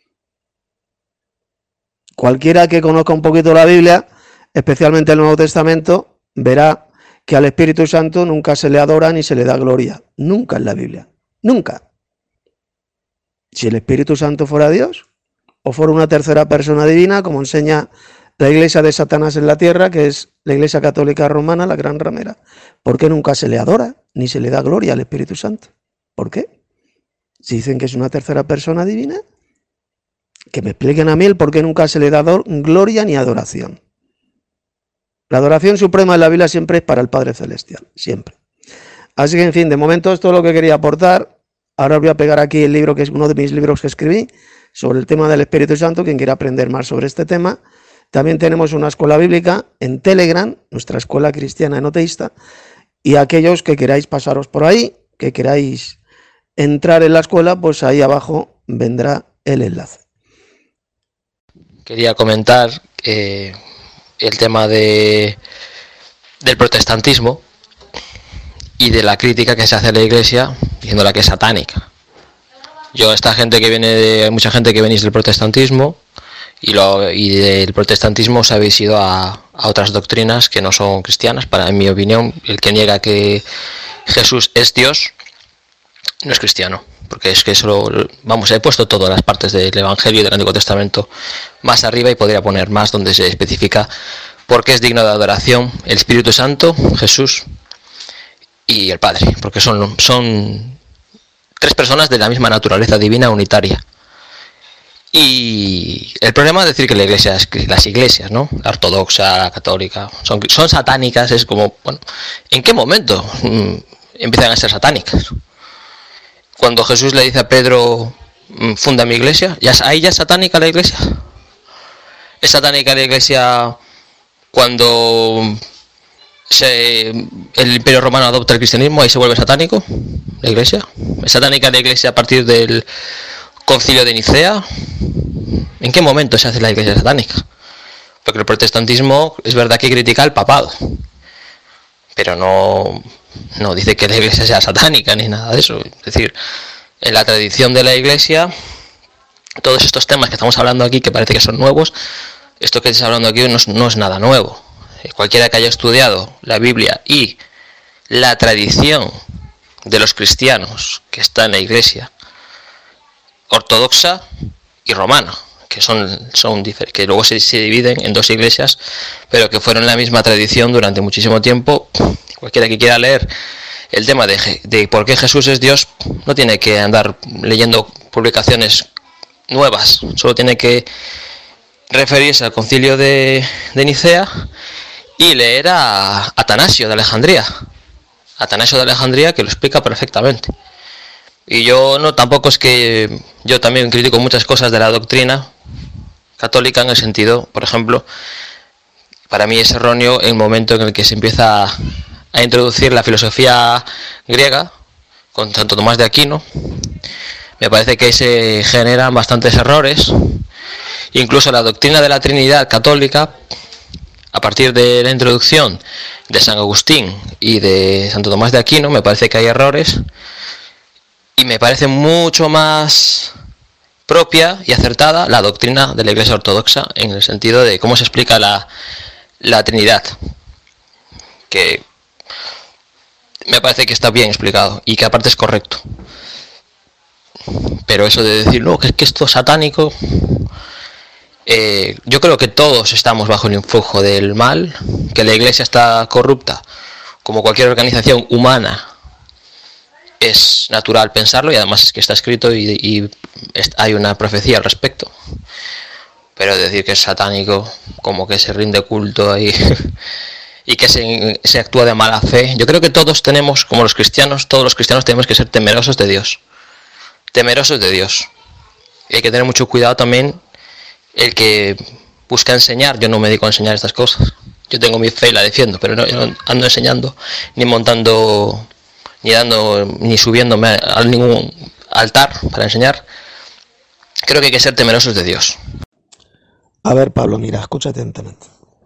Cualquiera que conozca un poquito la Biblia, especialmente el Nuevo Testamento, verá que al Espíritu Santo nunca se le adora ni se le da gloria. Nunca en la Biblia. Nunca. Si el Espíritu Santo fuera Dios, o fuera una tercera persona divina, como enseña la iglesia de Satanás en la tierra, que es la Iglesia Católica Romana, la gran ramera, ¿por qué nunca se le adora ni se le da gloria al Espíritu Santo? ¿Por qué? Si dicen que es una tercera persona divina, que me expliquen a mí el por qué nunca se le da gloria ni adoración. La adoración suprema en la Biblia siempre es para el Padre Celestial, siempre. Así que, en fin, de momento esto es lo que quería aportar. Ahora os voy a pegar aquí el libro, que es uno de mis libros que escribí, sobre el tema del Espíritu Santo, quien quiera aprender más sobre este tema. También tenemos una escuela bíblica en Telegram, nuestra escuela cristiana enoteísta, y aquellos que queráis pasaros por ahí, que queráis entrar en la escuela, pues ahí abajo vendrá el enlace. Quería comentar eh, el tema de, del protestantismo y de la crítica que se hace a la Iglesia, diciéndola que es satánica. Yo, esta gente que viene de, hay mucha gente que venís del protestantismo, y, lo, y del protestantismo os habéis ido a, a otras doctrinas que no son cristianas. Para, en mi opinión, el que niega que Jesús es Dios no es cristiano, porque es que eso, vamos, he puesto todas las partes del Evangelio y del Antiguo Testamento más arriba, y podría poner más donde se especifica por qué es digno de adoración el Espíritu Santo, Jesús y el Padre, porque son, son tres personas de la misma naturaleza divina unitaria. Y el problema es decir que la iglesia, las iglesias, ¿no? La ortodoxa, la católica, son, son satánicas. Es como, bueno, ¿en qué momento mmm, empiezan a ser satánicas? Cuando Jesús le dice a Pedro, funda mi iglesia, ¿ya, ahí ya es satánica la iglesia? ¿Es satánica la iglesia cuando se, el Imperio Romano adopta el cristianismo, ahí se vuelve satánico la iglesia? ¿Es satánica la iglesia a partir del Concilio de Nicea? ¿En qué momento se hace la iglesia satánica? Porque el protestantismo es verdad que critica al papado, pero no, no dice que la iglesia sea satánica ni nada de eso. Es decir, en la tradición de la iglesia todos estos temas que estamos hablando aquí, que parece que son nuevos, esto que estamos hablando aquí no es, no es nada nuevo. Cualquiera que haya estudiado la Biblia y la tradición de los cristianos que está en la Iglesia ortodoxa y romana, que son, son que luego se, se dividen en dos iglesias, pero que fueron la misma tradición durante muchísimo tiempo. Cualquiera que quiera leer el tema de, de por qué Jesús es Dios no tiene que andar leyendo publicaciones nuevas, solo tiene que referirse al concilio de, de Nicea y leer a Atanasio de Alejandría. Atanasio de Alejandría, que lo explica perfectamente. Y yo no, tampoco es que yo también critico muchas cosas de la doctrina católica, en el sentido, por ejemplo, para mí es erróneo el momento en el que se empieza a, a introducir la filosofía griega con Santo Tomás de Aquino. Me parece que se generan bastantes errores. Incluso la doctrina de la Trinidad católica, a partir de la introducción de San Agustín y de Santo Tomás de Aquino, me parece que hay errores. Y me parece mucho más propia y acertada la doctrina de la Iglesia Ortodoxa, en el sentido de cómo se explica la, la Trinidad, que me parece que está bien explicado y que aparte es correcto. Pero eso de decir, no, que es que esto es satánico, eh, yo creo que todos estamos bajo el influjo del mal, que la Iglesia está corrupta, como cualquier organización humana. Es natural pensarlo, y además es que está escrito y, y hay una profecía al respecto. Pero decir que es satánico, como que se rinde culto ahí y que se, se actúa de mala fe, yo creo que todos tenemos, como los cristianos, todos los cristianos tenemos que ser temerosos de Dios. Temerosos de Dios. Y hay que tener mucho cuidado también el que busca enseñar. Yo no me dedico a enseñar estas cosas. Yo tengo mi fe y la defiendo, pero no, no ando enseñando ni montando, ni dando, ni subiéndome a ningún altar para enseñar. Creo que hay que ser temerosos de Dios. A ver, Pablo, mira, escucha atentamente.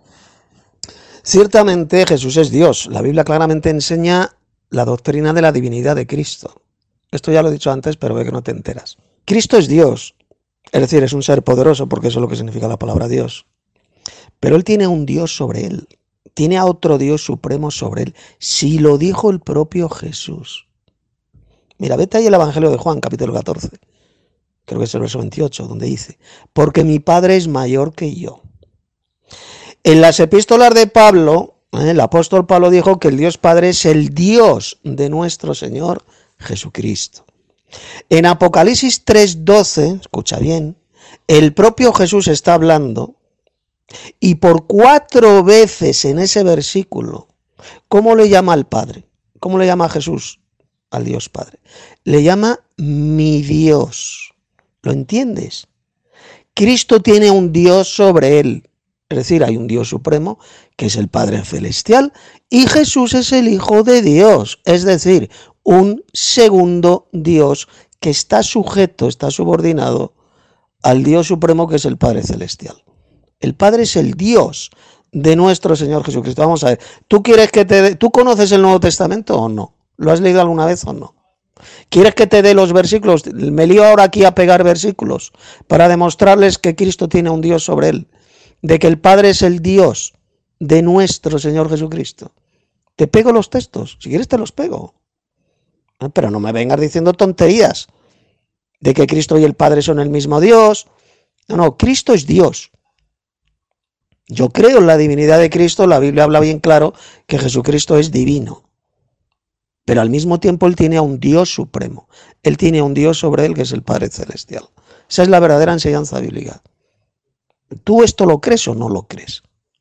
Ciertamente Jesús es Dios. La Biblia claramente enseña la doctrina de la divinidad de Cristo. Esto ya lo he dicho antes, pero ve que no te enteras. Cristo es Dios, es decir, es un ser poderoso, porque eso es lo que significa la palabra Dios. Pero Él tiene a un Dios sobre Él, tiene a otro Dios supremo sobre Él. Si lo dijo el propio Jesús. Mira, vete ahí el Evangelio de Juan, capítulo catorce. Creo que es el verso veintiocho, donde dice, porque mi Padre es mayor que yo. En las epístolas de Pablo, ¿eh? el apóstol Pablo dijo que el Dios Padre es el Dios de nuestro Señor Jesucristo. En Apocalipsis tres doce, escucha bien, el propio Jesús está hablando y por cuatro veces en ese versículo, ¿cómo le llama al Padre? ¿Cómo le llama a Jesús al Dios Padre? Le llama mi Dios. ¿Lo entiendes? Cristo tiene un Dios sobre él. Es decir, hay un Dios supremo, que es el Padre Celestial, y Jesús es el Hijo de Dios, es decir, un segundo Dios que está sujeto, está subordinado al Dios supremo, que es el Padre Celestial. El Padre es el Dios de nuestro Señor Jesucristo. Vamos a ver, ¿tú quieres que te dé, tú conoces el Nuevo Testamento o no? ¿Lo has leído alguna vez o no? ¿Quieres que te dé los versículos? Me lío ahora aquí a pegar versículos para demostrarles que Cristo tiene un Dios sobre él, de que el Padre es el Dios de nuestro Señor Jesucristo. Te pego los textos, si quieres te los pego. Pero no me vengas diciendo tonterías de que Cristo y el Padre son el mismo Dios. No, no, Cristo es Dios. Yo creo en la divinidad de Cristo, la Biblia habla bien claro que Jesucristo es divino. Pero al mismo tiempo Él tiene a un Dios supremo. Él tiene a un Dios sobre Él que es el Padre Celestial. Esa es la verdadera enseñanza bíblica. ¿Tú esto lo crees o no lo crees?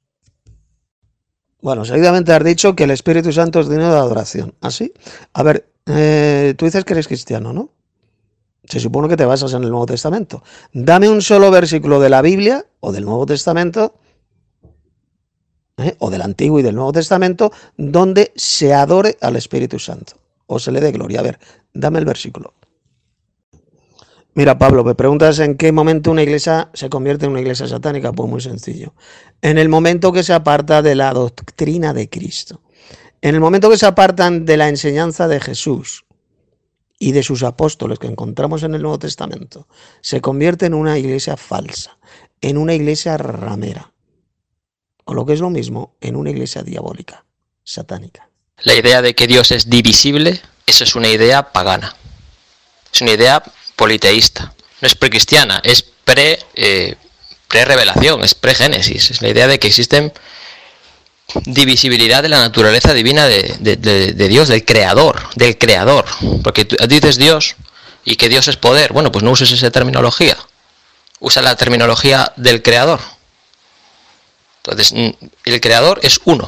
Bueno, seguidamente has dicho que el Espíritu Santo es digno de adoración. ¿Así? A ver, eh, tú dices que eres cristiano, ¿no? Se supone que te basas en el Nuevo Testamento. Dame un solo versículo de la Biblia o del Nuevo Testamento, ¿eh? o del Antiguo y del Nuevo Testamento, donde se adore al Espíritu Santo o se le dé gloria. A ver, dame el versículo. Mira, Pablo, me preguntas en qué momento una iglesia se convierte en una iglesia satánica. Pues muy sencillo. En el momento que se aparta de la doctrina de Cristo. En el momento que se apartan de la enseñanza de Jesús y de sus apóstoles que encontramos en el Nuevo Testamento se convierte en una iglesia falsa, en una iglesia ramera, o lo que es lo mismo, en una iglesia diabólica, satánica. La idea de que Dios es divisible, eso es una idea pagana. Es una idea politeísta. No es precristiana, es pre, eh, pre-revelación, es pre-génesis. Es la idea de que existen divisibilidad de la naturaleza divina de, de, de, de Dios, del creador, del creador. Porque tú dices Dios y que Dios es poder. Bueno, pues no uses esa terminología. Usa la terminología del creador. Entonces, el creador es uno.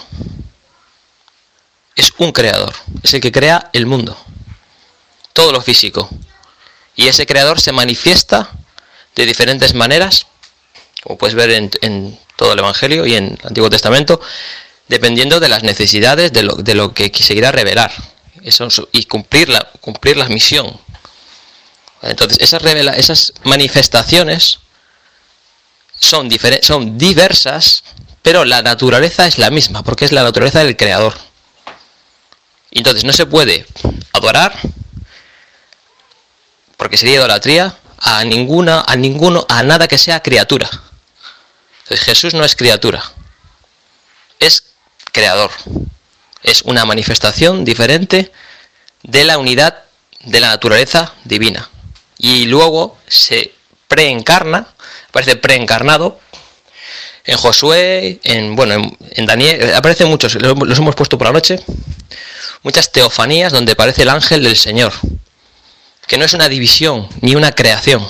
Es un creador. Es el que crea el mundo. Todo lo físico. Y ese creador se manifiesta de diferentes maneras, como puedes ver en, en todo el Evangelio y en el Antiguo Testamento, dependiendo de las necesidades de lo, de lo que seguirá revelar. Eso, y cumplir la, cumplir la misión. Entonces, esas, revela, esas manifestaciones son, difer, son diversas, pero la naturaleza es la misma, porque es la naturaleza del creador. Y entonces no se puede adorar, porque sería idolatría, a ninguna, a ninguno, a nada que sea criatura. Entonces Jesús no es criatura, es creador. Es una manifestación diferente de la unidad de la naturaleza divina. Y luego se preencarna, aparece preencarnado en Josué, en bueno, en, en Daniel, aparecen muchos, los, los hemos puesto por la noche, muchas teofanías donde aparece el ángel del Señor, que no es una división ni una creación,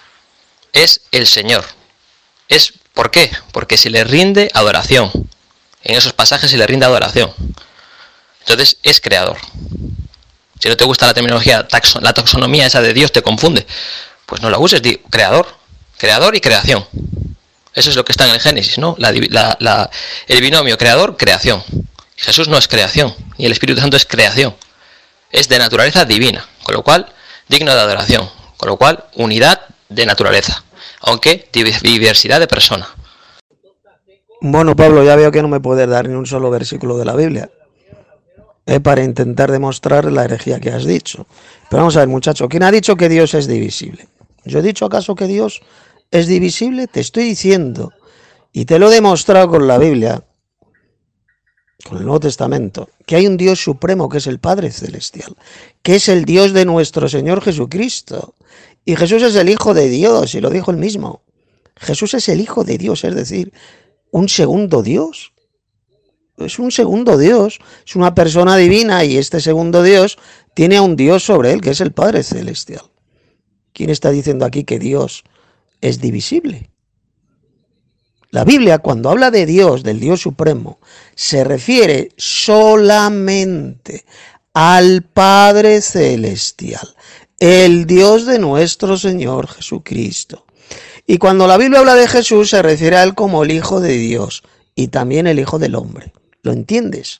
es el Señor. Es ¿por qué? Porque se le rinde adoración. En esos pasajes se le rinde adoración. Entonces es creador. Si no te gusta la terminología, taxon, la taxonomía esa de Dios te confunde, pues no la uses, di creador, creador y creación. Eso es lo que está en el Génesis, ¿no? La, la, la, el binomio creador-creación. Jesús no es creación, ni el Espíritu Santo es creación. Es de naturaleza divina, con lo cual digno de adoración, con lo cual unidad de naturaleza, aunque diversidad de persona. Bueno, Pablo, ya veo que no me puedes dar ni un solo versículo de la Biblia eh, para intentar demostrar la herejía que has dicho. Pero vamos a ver, muchacho, ¿quién ha dicho que Dios es divisible? ¿Yo he dicho acaso que Dios es divisible? Te estoy diciendo, y te lo he demostrado con la Biblia, con el Nuevo Testamento, que hay un Dios supremo que es el Padre Celestial, que es el Dios de nuestro Señor Jesucristo. Y Jesús es el Hijo de Dios, y lo dijo él mismo. Jesús es el Hijo de Dios, es decir, un segundo Dios. Es un segundo Dios, es una persona divina y este segundo Dios tiene a un Dios sobre él, que es el Padre Celestial. ¿Quién está diciendo aquí que Dios es divisible? La Biblia, cuando habla de Dios, del Dios supremo, se refiere solamente al Padre Celestial, el Dios de nuestro Señor Jesucristo. Y cuando la Biblia habla de Jesús, se refiere a él como el Hijo de Dios y también el Hijo del Hombre. ¿Lo entiendes?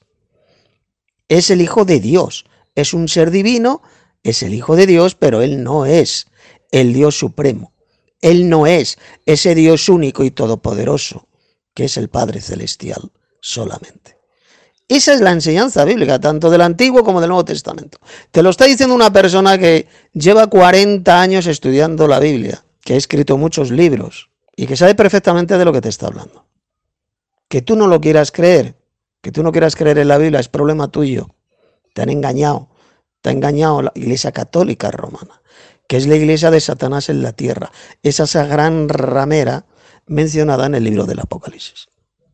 Es el Hijo de Dios, es un ser divino, es el Hijo de Dios, pero él no es el Dios supremo. Él no es ese Dios único y todopoderoso, que es el Padre Celestial solamente. Esa es la enseñanza bíblica, tanto del Antiguo como del Nuevo Testamento. Te lo está diciendo una persona que lleva cuarenta años estudiando la Biblia, que ha escrito muchos libros y que sabe perfectamente de lo que te está hablando. Que tú no lo quieras creer, que tú no quieras creer en la Biblia, es problema tuyo. Te han engañado, te ha engañado la Iglesia Católica Romana, que es la iglesia de Satanás en la tierra, esa, esa gran ramera mencionada en el libro del Apocalipsis.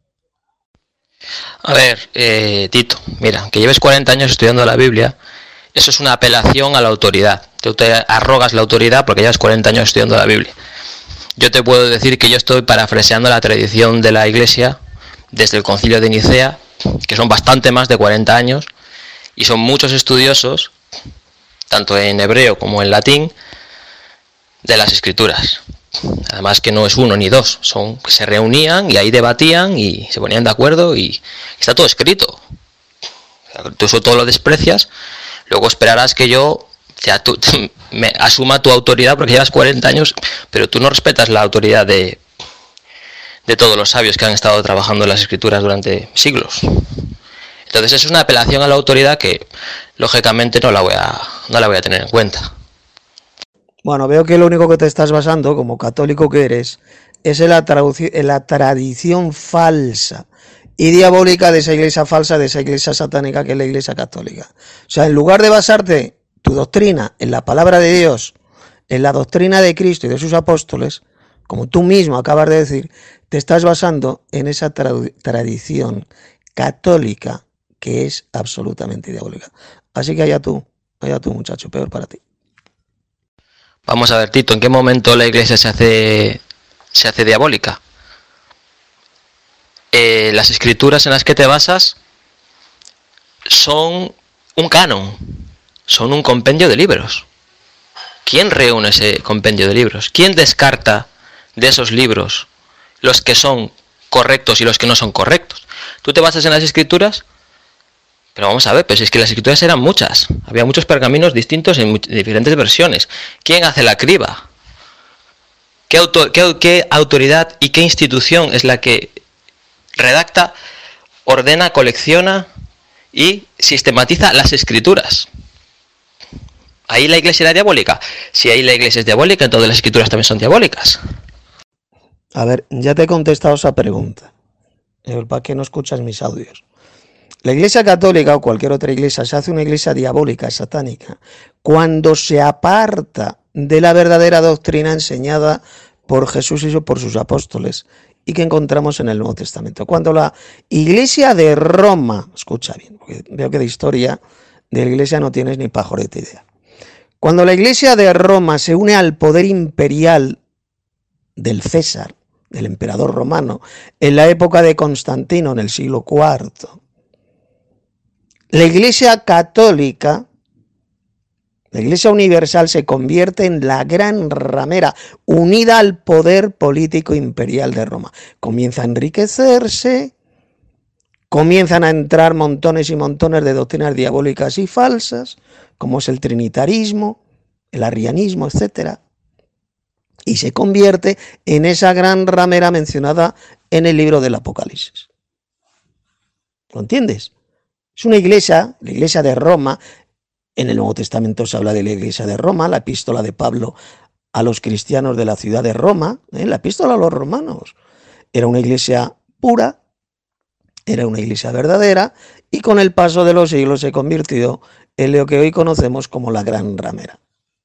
A ver, eh, Tito, mira, que lleves cuarenta años estudiando la Biblia, eso es una apelación a la autoridad. Tú te arrogas la autoridad porque llevas cuarenta años estudiando la Biblia. Yo te puedo decir que yo estoy parafraseando la tradición de la Iglesia desde el Concilio de Nicea, que son bastante más de cuarenta años, y son muchos estudiosos, tanto en hebreo como en latín, de las Escrituras. Además que no es uno ni dos, son que se reunían y ahí debatían y se ponían de acuerdo y está todo escrito. Tú eso todo lo desprecias, luego esperarás que yo o sea, tú, me asuma tu autoridad porque llevas cuarenta años, pero tú no respetas la autoridad de, de todos los sabios que han estado trabajando en las Escrituras durante siglos. Entonces es una apelación a la autoridad que lógicamente no la voy a, no la voy a tener en cuenta. Bueno, veo que lo único que te estás basando, como católico que eres, es en la, en la tradición falsa y diabólica de esa iglesia falsa, de esa iglesia satánica que es la iglesia católica. O sea, en lugar de basarte tu doctrina en la palabra de Dios, en la doctrina de Cristo y de sus apóstoles, como tú mismo acabas de decir, te estás basando en esa tra- tradición católica que es absolutamente diabólica. Así que allá tú, allá tú, muchacho, peor para ti. Vamos a ver, Tito, ¿en qué momento la iglesia se hace, se hace diabólica? Eh, las escrituras en las que te basas son un canon, son un compendio de libros. ¿Quién reúne ese compendio de libros? ¿Quién descarta de esos libros los que son correctos y los que no son correctos? ¿Tú te basas en las escrituras? Pero vamos a ver, pues es que las escrituras eran muchas. Había muchos pergaminos distintos en diferentes versiones. ¿Quién hace la criba? ¿Qué, autor, qué, qué autoridad y qué institución es la que redacta, ordena, colecciona y sistematiza las escrituras? ¿Ahí la iglesia era diabólica? Si ahí la iglesia es diabólica, entonces las escrituras también son diabólicas. A ver, ya te he contestado esa pregunta. ¿Para qué no escuchas mis audios? La iglesia católica o cualquier otra iglesia se hace una iglesia diabólica, satánica, cuando se aparta de la verdadera doctrina enseñada por Jesús y por sus apóstoles y que encontramos en el Nuevo Testamento. Cuando la iglesia de Roma, escucha bien, porque veo que de historia de la iglesia no tienes ni pajoreta idea. Cuando la iglesia de Roma se une al poder imperial del César, del emperador romano, en la época de Constantino, en el siglo cuarto, la iglesia católica, la iglesia universal, se convierte en la gran ramera unida al poder político imperial de Roma. Comienza a enriquecerse, comienzan a entrar montones y montones de doctrinas diabólicas y falsas, como es el trinitarismo, el arrianismo, etcétera, y se convierte en esa gran ramera mencionada en el libro del Apocalipsis. ¿Lo entiendes? Es una iglesia, la iglesia de Roma. En el Nuevo Testamento se habla de la iglesia de Roma, la epístola de Pablo a los cristianos de la ciudad de Roma, ¿eh? La epístola a los romanos. Era una iglesia pura, era una iglesia verdadera, y con el paso de los siglos se convirtió en lo que hoy conocemos como la gran ramera.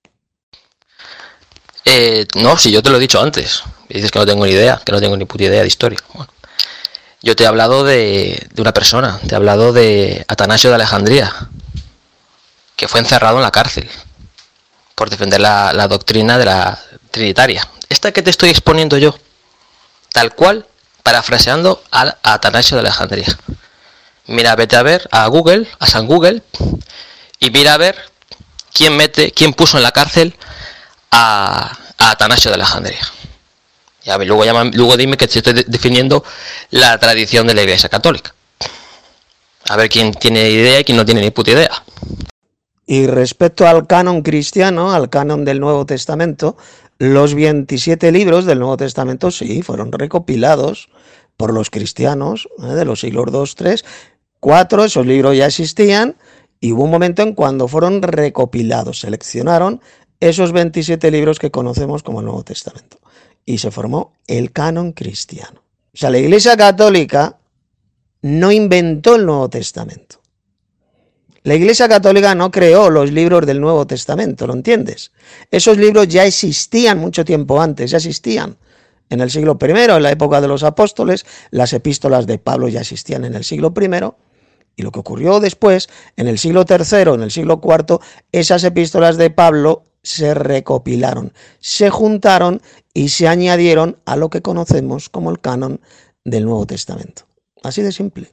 Eh, no, si yo te lo he dicho antes. Dices que no tengo ni idea, que no tengo ni puta idea de historia. Bueno, yo te he hablado de, de una persona, te he hablado de Atanasio de Alejandría, que fue encerrado en la cárcel por defender la, la doctrina de la trinitaria. Esta que te estoy exponiendo yo, tal cual, parafraseando a, a Atanasio de Alejandría. Mira, vete a ver a Google, a San Google, y mira a ver quién mete, quién puso en la cárcel a, a Atanasio de Alejandría. Ya, luego, llama, luego dime que te estoy definiendo la tradición de la Iglesia Católica. A ver quién tiene idea y quién no tiene ni puta idea. Y respecto al canon cristiano, al canon del Nuevo Testamento, los veintisiete libros del Nuevo Testamento sí fueron recopilados por los cristianos, ¿eh? de los siglos dos, tres, cuatro, esos libros ya existían, y hubo un momento en cuando fueron recopilados, seleccionaron esos veintisiete libros que conocemos como el Nuevo Testamento, y se formó el canon cristiano. O sea, la Iglesia Católica no inventó el Nuevo Testamento. La Iglesia Católica no creó los libros del Nuevo Testamento, ¿lo entiendes? Esos libros ya existían mucho tiempo antes, ya existían. En el siglo primero, en la época de los apóstoles, las epístolas de Pablo ya existían en el siglo primero, y lo que ocurrió después, en el siglo tercero, en el siglo cuarto, esas epístolas de Pablo se recopilaron, se juntaron y se añadieron a lo que conocemos como el canon del Nuevo Testamento. Así de simple.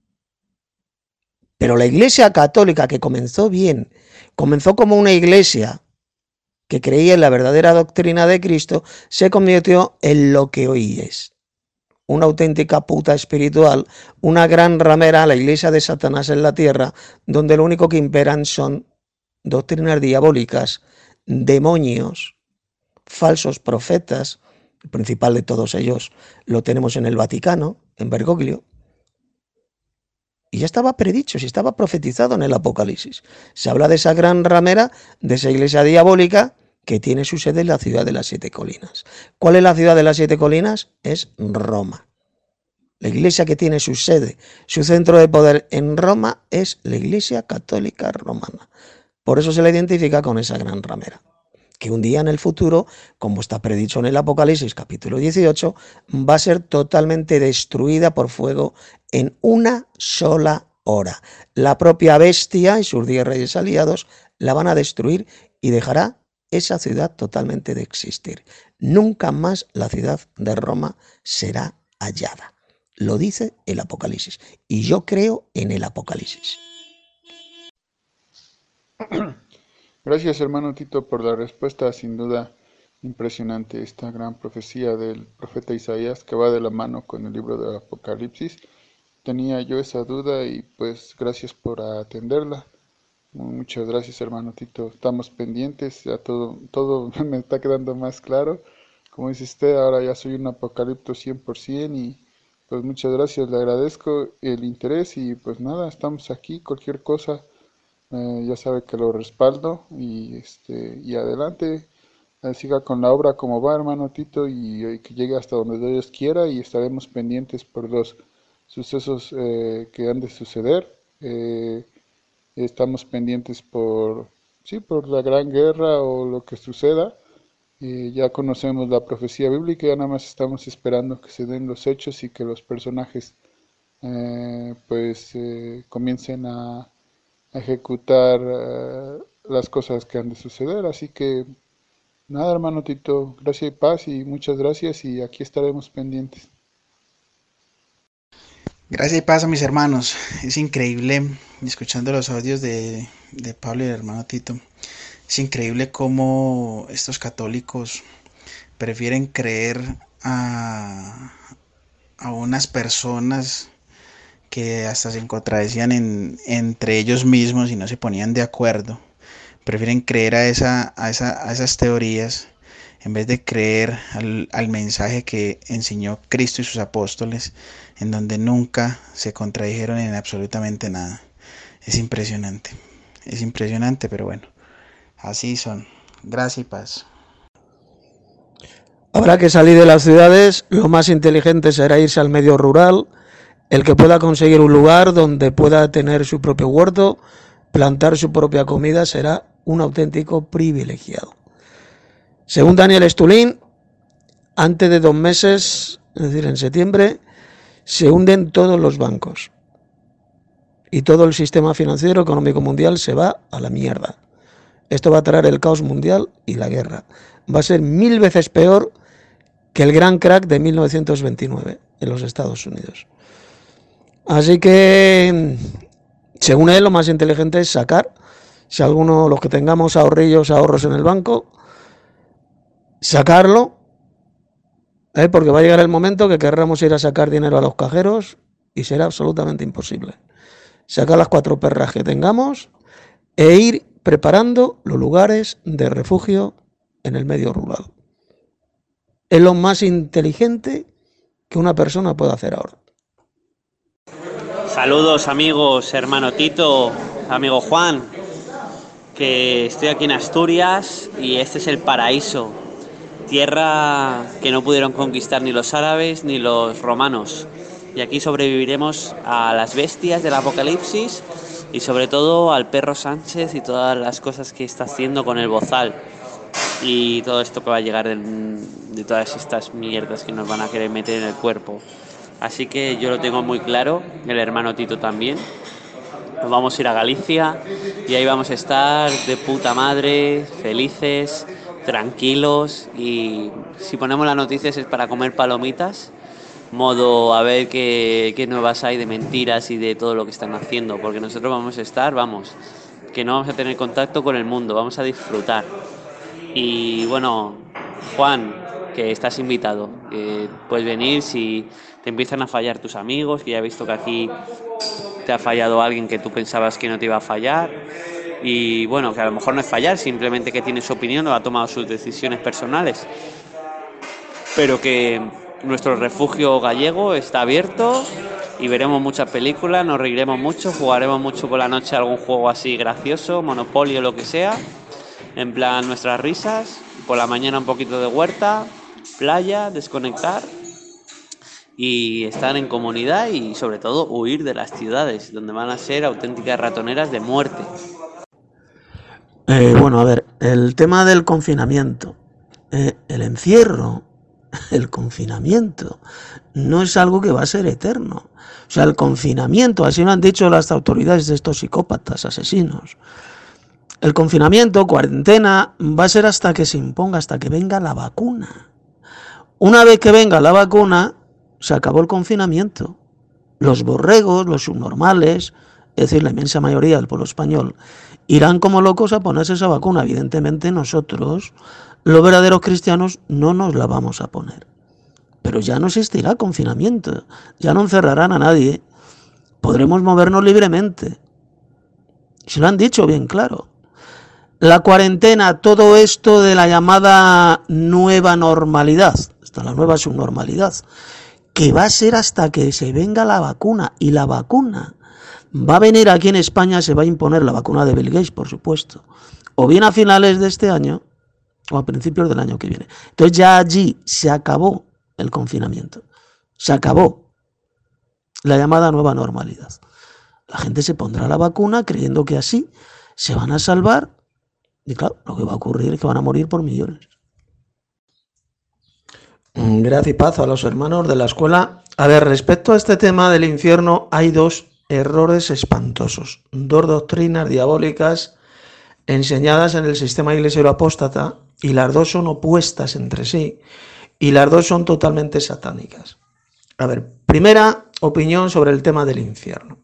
Pero la Iglesia Católica, que comenzó bien, comenzó como una iglesia que creía en la verdadera doctrina de Cristo, se convirtió en lo que hoy es. Una auténtica puta espiritual, una gran ramera, la iglesia de Satanás en la tierra, donde lo único que imperan son doctrinas diabólicas, demonios, falsos profetas. El principal de todos ellos lo tenemos en el Vaticano, en Bergoglio. Y ya estaba predicho, si estaba profetizado en el Apocalipsis. Se habla de esa gran ramera, de esa iglesia diabólica que tiene su sede en la ciudad de las siete colinas. ¿Cuál es la ciudad de las siete colinas? Es Roma. La iglesia que tiene su sede, su centro de poder en Roma es la Iglesia Católica Romana. Por eso se la identifica con esa gran ramera, que un día en el futuro, como está predicho en el Apocalipsis capítulo dieciocho, va a ser totalmente destruida por fuego en una sola hora. La propia bestia y sus diez reyes aliados la van a destruir y dejará esa ciudad totalmente de existir. Nunca más la ciudad de Roma será hallada. Lo dice el Apocalipsis. Y yo creo en el Apocalipsis. Gracias, hermano Tito, por la respuesta. Sin duda impresionante esta gran profecía del profeta Isaías que va de la mano con el libro del Apocalipsis. Tenía yo esa duda y pues gracias por atenderla. Muchas gracias, hermano Tito. Estamos pendientes, ya todo, todo me está quedando más claro. Como dice usted, ahora ya soy un apocalipto cien por ciento y pues muchas gracias, le agradezco el interés y pues nada, estamos aquí, cualquier cosa, eh, ya sabe que lo respaldo y este y adelante, eh, siga con la obra como va, hermano Tito, y, y que llegue hasta donde Dios quiera y estaremos pendientes por los sucesos eh, que han de suceder. Eh, estamos pendientes por, sí, por la gran guerra o lo que suceda. Eh, ya conocemos la profecía bíblica, ya nada más estamos esperando que se den los hechos y que los personajes eh, pues eh, comiencen a, a ejecutar eh, las cosas que han de suceder. Así que nada, hermano Tito, gracias y paz y muchas gracias y aquí estaremos pendientes. Gracias y paz a mis hermanos. Es increíble, escuchando los audios de, de Pablo y el hermano Tito, es increíble cómo estos católicos prefieren creer a, a unas personas que hasta se contradecían en, entre ellos mismos y no se ponían de acuerdo. Prefieren creer a, esa, a, esa, a esas teorías en vez de creer al, al mensaje que enseñó Cristo y sus apóstoles, en donde nunca se contradijeron en absolutamente nada. Es impresionante, es impresionante, pero bueno, así son. Gracias y paz. Habrá que salir de las ciudades, lo más inteligente será irse al medio rural, el que pueda conseguir un lugar donde pueda tener su propio huerto, plantar su propia comida, será un auténtico privilegiado. Según Daniel Stulin, antes de dos meses, es decir, en septiembre, se hunden todos los bancos y todo el sistema financiero económico mundial se va a la mierda. Esto va a traer el caos mundial y la guerra. Va a ser mil veces peor que el gran crack de mil novecientos veintinueve en los Estados Unidos. Así que, según él, lo más inteligente es sacar, si alguno, los que tengamos ahorrillos, ahorros en el banco, sacarlo, ¿eh? Porque va a llegar el momento que querramos ir a sacar dinero a los cajeros y será absolutamente imposible. Sacar las cuatro perras que tengamos e ir preparando los lugares de refugio en el medio rural. Es lo más inteligente que una persona puede hacer ahora. Saludos amigos, hermano Tito, amigo Juan, que estoy aquí en Asturias y este es el paraíso, tierra que no pudieron conquistar ni los árabes ni los romanos. Y aquí sobreviviremos a las bestias del apocalipsis y sobre todo al perro Sánchez y todas las cosas que está haciendo con el bozal y todo esto que va a llegar de, de todas estas mierdas que nos van a querer meter en el cuerpo. Así que yo lo tengo muy claro, el hermano Tito también. Nos vamos a ir a Galicia y ahí vamos a estar de puta madre, felices, tranquilos, y si ponemos las noticias es para comer palomitas, modo a ver qué, qué nuevas hay de mentiras y de todo lo que están haciendo, porque nosotros vamos a estar, vamos, que no vamos a tener contacto con el mundo, vamos a disfrutar. Y bueno, Juan, que estás invitado, que puedes venir si te empiezan a fallar tus amigos, que ya he visto que aquí te ha fallado alguien que tú pensabas que no te iba a fallar, y bueno, que a lo mejor no es fallar, simplemente que tiene su opinión o ha tomado sus decisiones personales, pero que nuestro refugio gallego está abierto y veremos muchas películas, nos reiremos mucho, jugaremos mucho por la noche algún juego así gracioso, Monopoly o lo que sea, en plan nuestras risas, por la mañana un poquito de huerta, playa, desconectar y estar en comunidad y sobre todo huir de las ciudades, donde van a ser auténticas ratoneras de muerte. Eh, bueno, a ver, el tema del confinamiento, eh, el encierro, el confinamiento, no es algo que va a ser eterno. O sea, el confinamiento, así lo han dicho las autoridades de estos psicópatas, asesinos. El confinamiento, cuarentena, va a ser hasta que se imponga, hasta que venga la vacuna. Una vez que venga la vacuna, se acabó el confinamiento. Los borregos, los subnormales, es decir, la inmensa mayoría del pueblo español, irán como locos a ponerse esa vacuna. Evidentemente nosotros, los verdaderos cristianos, no nos la vamos a poner. Pero ya no existirá confinamiento, ya no encerrarán a nadie, podremos movernos libremente. Se lo han dicho bien claro. La cuarentena, todo esto de la llamada nueva normalidad, hasta la nueva subnormalidad, que va a ser hasta que se venga la vacuna, y la vacuna va a venir aquí en España, se va a imponer la vacuna de Bill Gates, por supuesto, o bien a finales de este año o a principios del año que viene. Entonces ya allí se acabó el confinamiento, se acabó la llamada nueva normalidad. La gente se pondrá la vacuna creyendo que así se van a salvar, y claro, lo que va a ocurrir es que van a morir por millones. Gracias y paz a los hermanos de la escuela. A ver, respecto a este tema del infierno, hay dos errores espantosos, dos doctrinas diabólicas enseñadas en el sistema iglesiero apóstata, y las dos son opuestas entre sí, y las dos son totalmente satánicas. A ver, primera opinión sobre el tema del infierno,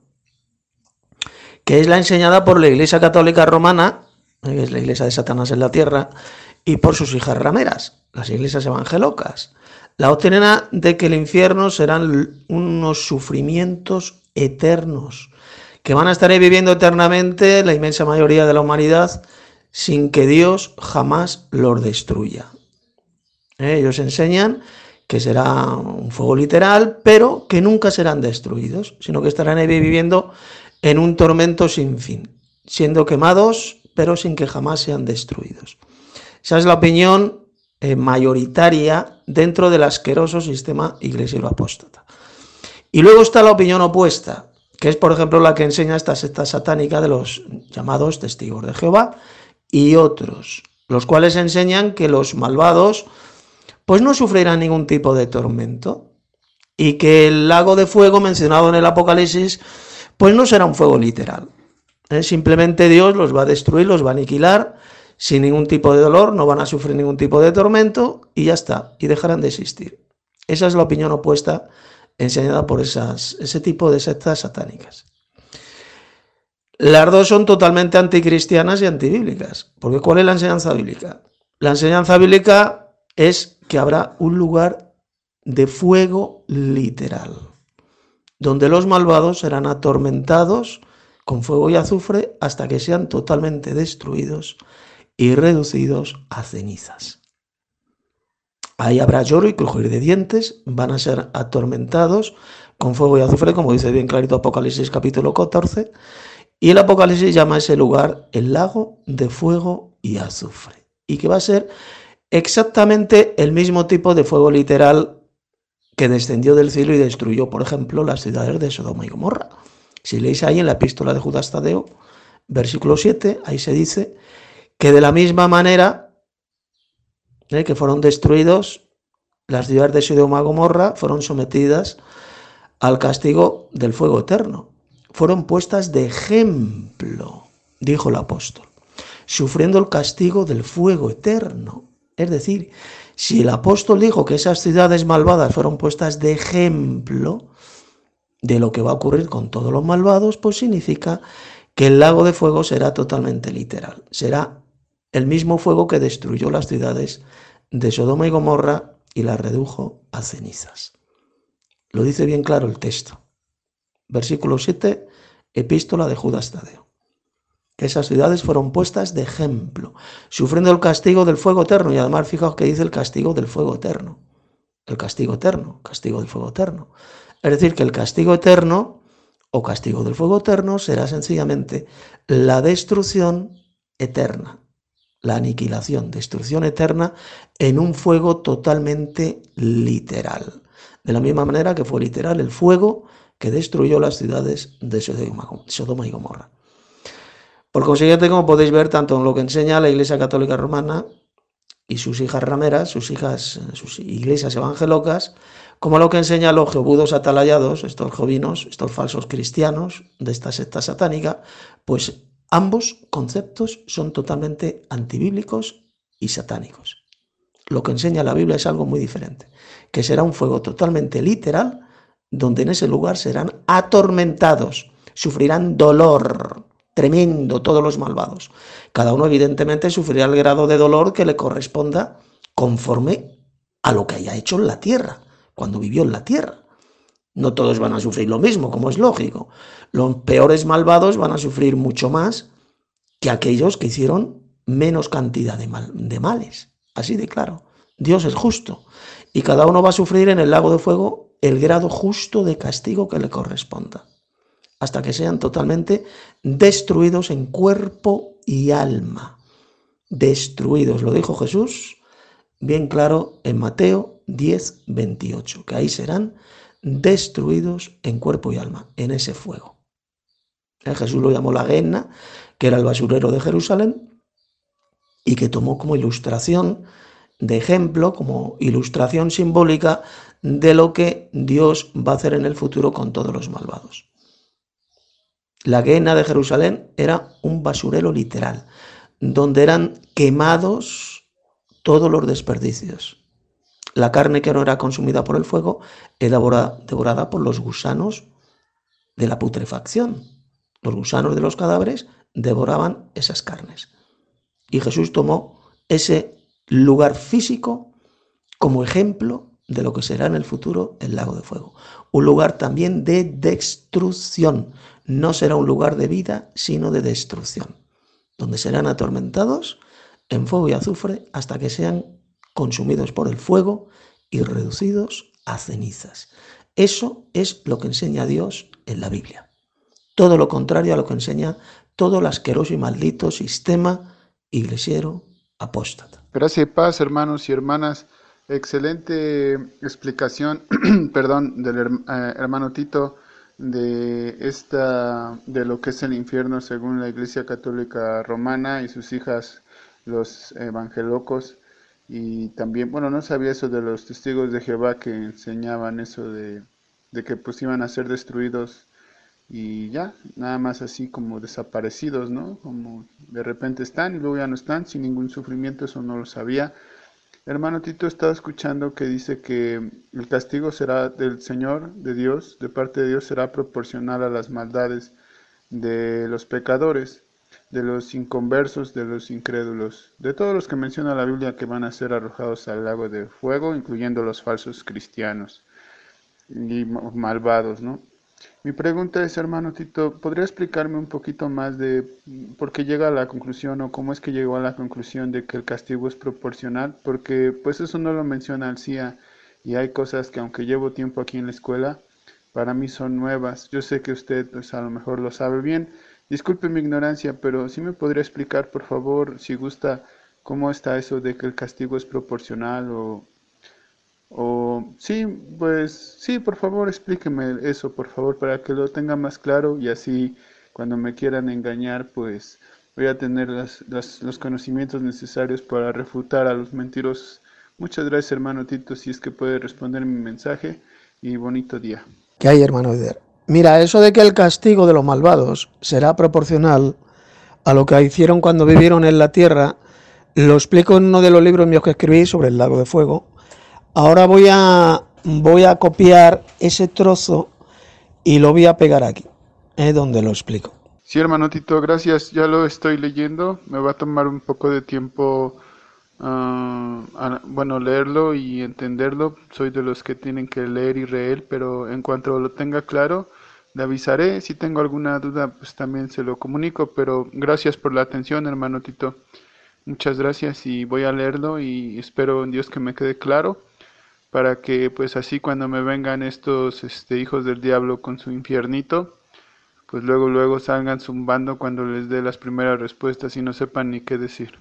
que es la enseñada por la Iglesia Católica Romana, que es la iglesia de Satanás en la tierra, y por sus hijas rameras, las iglesias evangelocas. La doctrina de que el infierno serán unos sufrimientos eternos, que van a estar viviendo eternamente la inmensa mayoría de la humanidad sin que Dios jamás los destruya. ¿Eh? Ellos enseñan que será un fuego literal, pero que nunca serán destruidos, sino que estarán ahí viviendo en un tormento sin fin, siendo quemados, pero sin que jamás sean destruidos. Esa es la opinión eh, mayoritaria dentro del asqueroso sistema iglesiero apóstata. Y luego está la opinión opuesta, que es, por ejemplo, la que enseña esta secta satánica de los llamados testigos de Jehová y otros, los cuales enseñan que los malvados pues no sufrirán ningún tipo de tormento, y que el lago de fuego mencionado en el Apocalipsis pues no será un fuego literal. ¿Eh? Simplemente Dios los va a destruir, los va a aniquilar sin ningún tipo de dolor, no van a sufrir ningún tipo de tormento y ya está, y dejarán de existir. Esa es la opinión opuesta enseñada por esas, ese tipo de sectas satánicas. Las dos son totalmente anticristianas y antibíblicas, porque ¿cuál es la enseñanza bíblica? La enseñanza bíblica es que habrá un lugar de fuego literal, donde los malvados serán atormentados con fuego y azufre hasta que sean totalmente destruidos y reducidos a cenizas. Ahí habrá lloro y crujir de dientes, van a ser atormentados con fuego y azufre, como dice bien clarito Apocalipsis capítulo catorce, y el Apocalipsis llama a ese lugar el lago de fuego y azufre, y que va a ser exactamente el mismo tipo de fuego literal que descendió del cielo y destruyó, por ejemplo, las ciudades de Sodoma y Gomorra. Si leéis ahí en la epístola de Judas Tadeo, versículo siete, ahí se dice que de la misma manera ¿eh? que fueron destruidos las ciudades de Sodoma y Gomorra, fueron sometidas al castigo del fuego eterno. Fueron puestas de ejemplo, dijo el apóstol, sufriendo el castigo del fuego eterno. Es decir, si el apóstol dijo que esas ciudades malvadas fueron puestas de ejemplo de lo que va a ocurrir con todos los malvados, pues significa que el lago de fuego será totalmente literal. Será el mismo fuego que destruyó las ciudades de Sodoma y Gomorra y las redujo a cenizas. Lo dice bien claro el texto. Versículo siete, epístola de Judas Tadeo. Que esas ciudades fueron puestas de ejemplo, sufriendo el castigo del fuego eterno. Y además, fijaos que dice el castigo del fuego eterno. el castigo eterno, castigo del fuego eterno. Es decir, que el castigo eterno o castigo del fuego eterno será sencillamente la destrucción eterna, la aniquilación, destrucción eterna en un fuego totalmente literal. De la misma manera que fue literal el fuego que destruyó las ciudades de Sodoma y Gomorra. Por consiguiente, como podéis ver, tanto en lo que enseña la Iglesia Católica Romana y sus hijas rameras, sus hijas, sus iglesias evangelocas, como lo que enseñan los geobudos atalayados, estos jovinos, estos falsos cristianos de esta secta satánica, pues ambos conceptos son totalmente antibíblicos y satánicos. Lo que enseña la Biblia es algo muy diferente, que será un fuego totalmente literal, donde en ese lugar serán atormentados, sufrirán dolor tremendo todos los malvados. Cada uno evidentemente sufrirá el grado de dolor que le corresponda conforme a lo que haya hecho en la tierra, cuando vivió en la tierra. No todos van a sufrir lo mismo, como es lógico. Los peores malvados van a sufrir mucho más que aquellos que hicieron menos cantidad de, mal, de males. Así de claro. Dios es justo. Y cada uno va a sufrir en el lago de fuego el grado justo de castigo que le corresponda, hasta que sean totalmente destruidos en cuerpo y alma. Destruidos, lo dijo Jesús bien claro en Mateo diez, veintiocho, que ahí serán destruidos en cuerpo y alma, en ese fuego. ¿Eh? Jesús lo llamó la Gehenna, que era el basurero de Jerusalén, y que tomó como ilustración de ejemplo, como ilustración simbólica de lo que Dios va a hacer en el futuro con todos los malvados. La Gehenna de Jerusalén era un basurero literal, donde eran quemados todos los desperdicios. La carne que no era consumida por el fuego era devorada por los gusanos de la putrefacción. Los gusanos de los cadáveres devoraban esas carnes. Y Jesús tomó ese lugar físico como ejemplo de lo que será en el futuro el lago de fuego. Un lugar también de destrucción. No será un lugar de vida, sino de destrucción, donde serán atormentados en fuego y azufre hasta que sean consumidos por el fuego y reducidos a cenizas. Eso es lo que enseña Dios en la Biblia. Todo lo contrario a lo que enseña todo el asqueroso y maldito sistema iglesiero apóstata. Gracias y paz, hermanos y hermanas. Excelente explicación, perdón, del eh, hermano Tito de esta de lo que es el infierno según la Iglesia Católica Romana y sus hijas los evangelocos. Y también, bueno, no sabía eso de los testigos de Jehová que enseñaban eso de, de que pues iban a ser destruidos y ya, nada más así como desaparecidos, ¿no? Como de repente están y luego ya no están sin ningún sufrimiento, eso no lo sabía. Hermano Tito, estaba escuchando que dice que el castigo será del Señor, de Dios, de parte de Dios, será proporcional a las maldades de los pecadores, de los inconversos, de los incrédulos, de todos los que menciona la Biblia que van a ser arrojados al lago de fuego, incluyendo los falsos cristianos y malvados, ¿no? Mi pregunta es, hermano Tito, ¿podría explicarme un poquito más de por qué llega a la conclusión o cómo es que llegó a la conclusión de que el castigo es proporcional? Porque pues eso no lo menciona el C I A y hay cosas que aunque llevo tiempo aquí en la escuela, para mí son nuevas. Yo sé que usted pues a lo mejor lo sabe bien. Disculpe mi ignorancia, pero ¿sí me podría explicar, por favor, si gusta, cómo está eso de que el castigo es proporcional o... O sí, pues sí, por favor explíqueme eso, por favor, para que lo tenga más claro y así cuando me quieran engañar, pues voy a tener las, las, los conocimientos necesarios para refutar a los mentirosos. Muchas gracias, hermano Tito, si es que puede responder mi mensaje y bonito día. ¿Qué hay, hermano Eder? Mira, eso de que el castigo de los malvados será proporcional a lo que hicieron cuando vivieron en la tierra, lo explico en uno de los libros míos que escribí sobre el lago de fuego. Ahora voy a, voy a copiar ese trozo y lo voy a pegar aquí, es donde lo explico. Sí, hermano Tito, gracias. Ya lo estoy leyendo. Me va a tomar un poco de tiempo, uh, a, bueno, leerlo y entenderlo. Soy de los que tienen que leer y leer, pero en cuanto lo tenga claro, le avisaré. Si tengo alguna duda, pues también se lo comunico. Pero gracias por la atención, hermano Tito. Muchas gracias y voy a leerlo y espero en Dios que me quede claro, para que pues así cuando me vengan estos este, hijos del diablo con su infiernito, pues luego luego salgan zumbando cuando les dé las primeras respuestas y no sepan ni qué decir.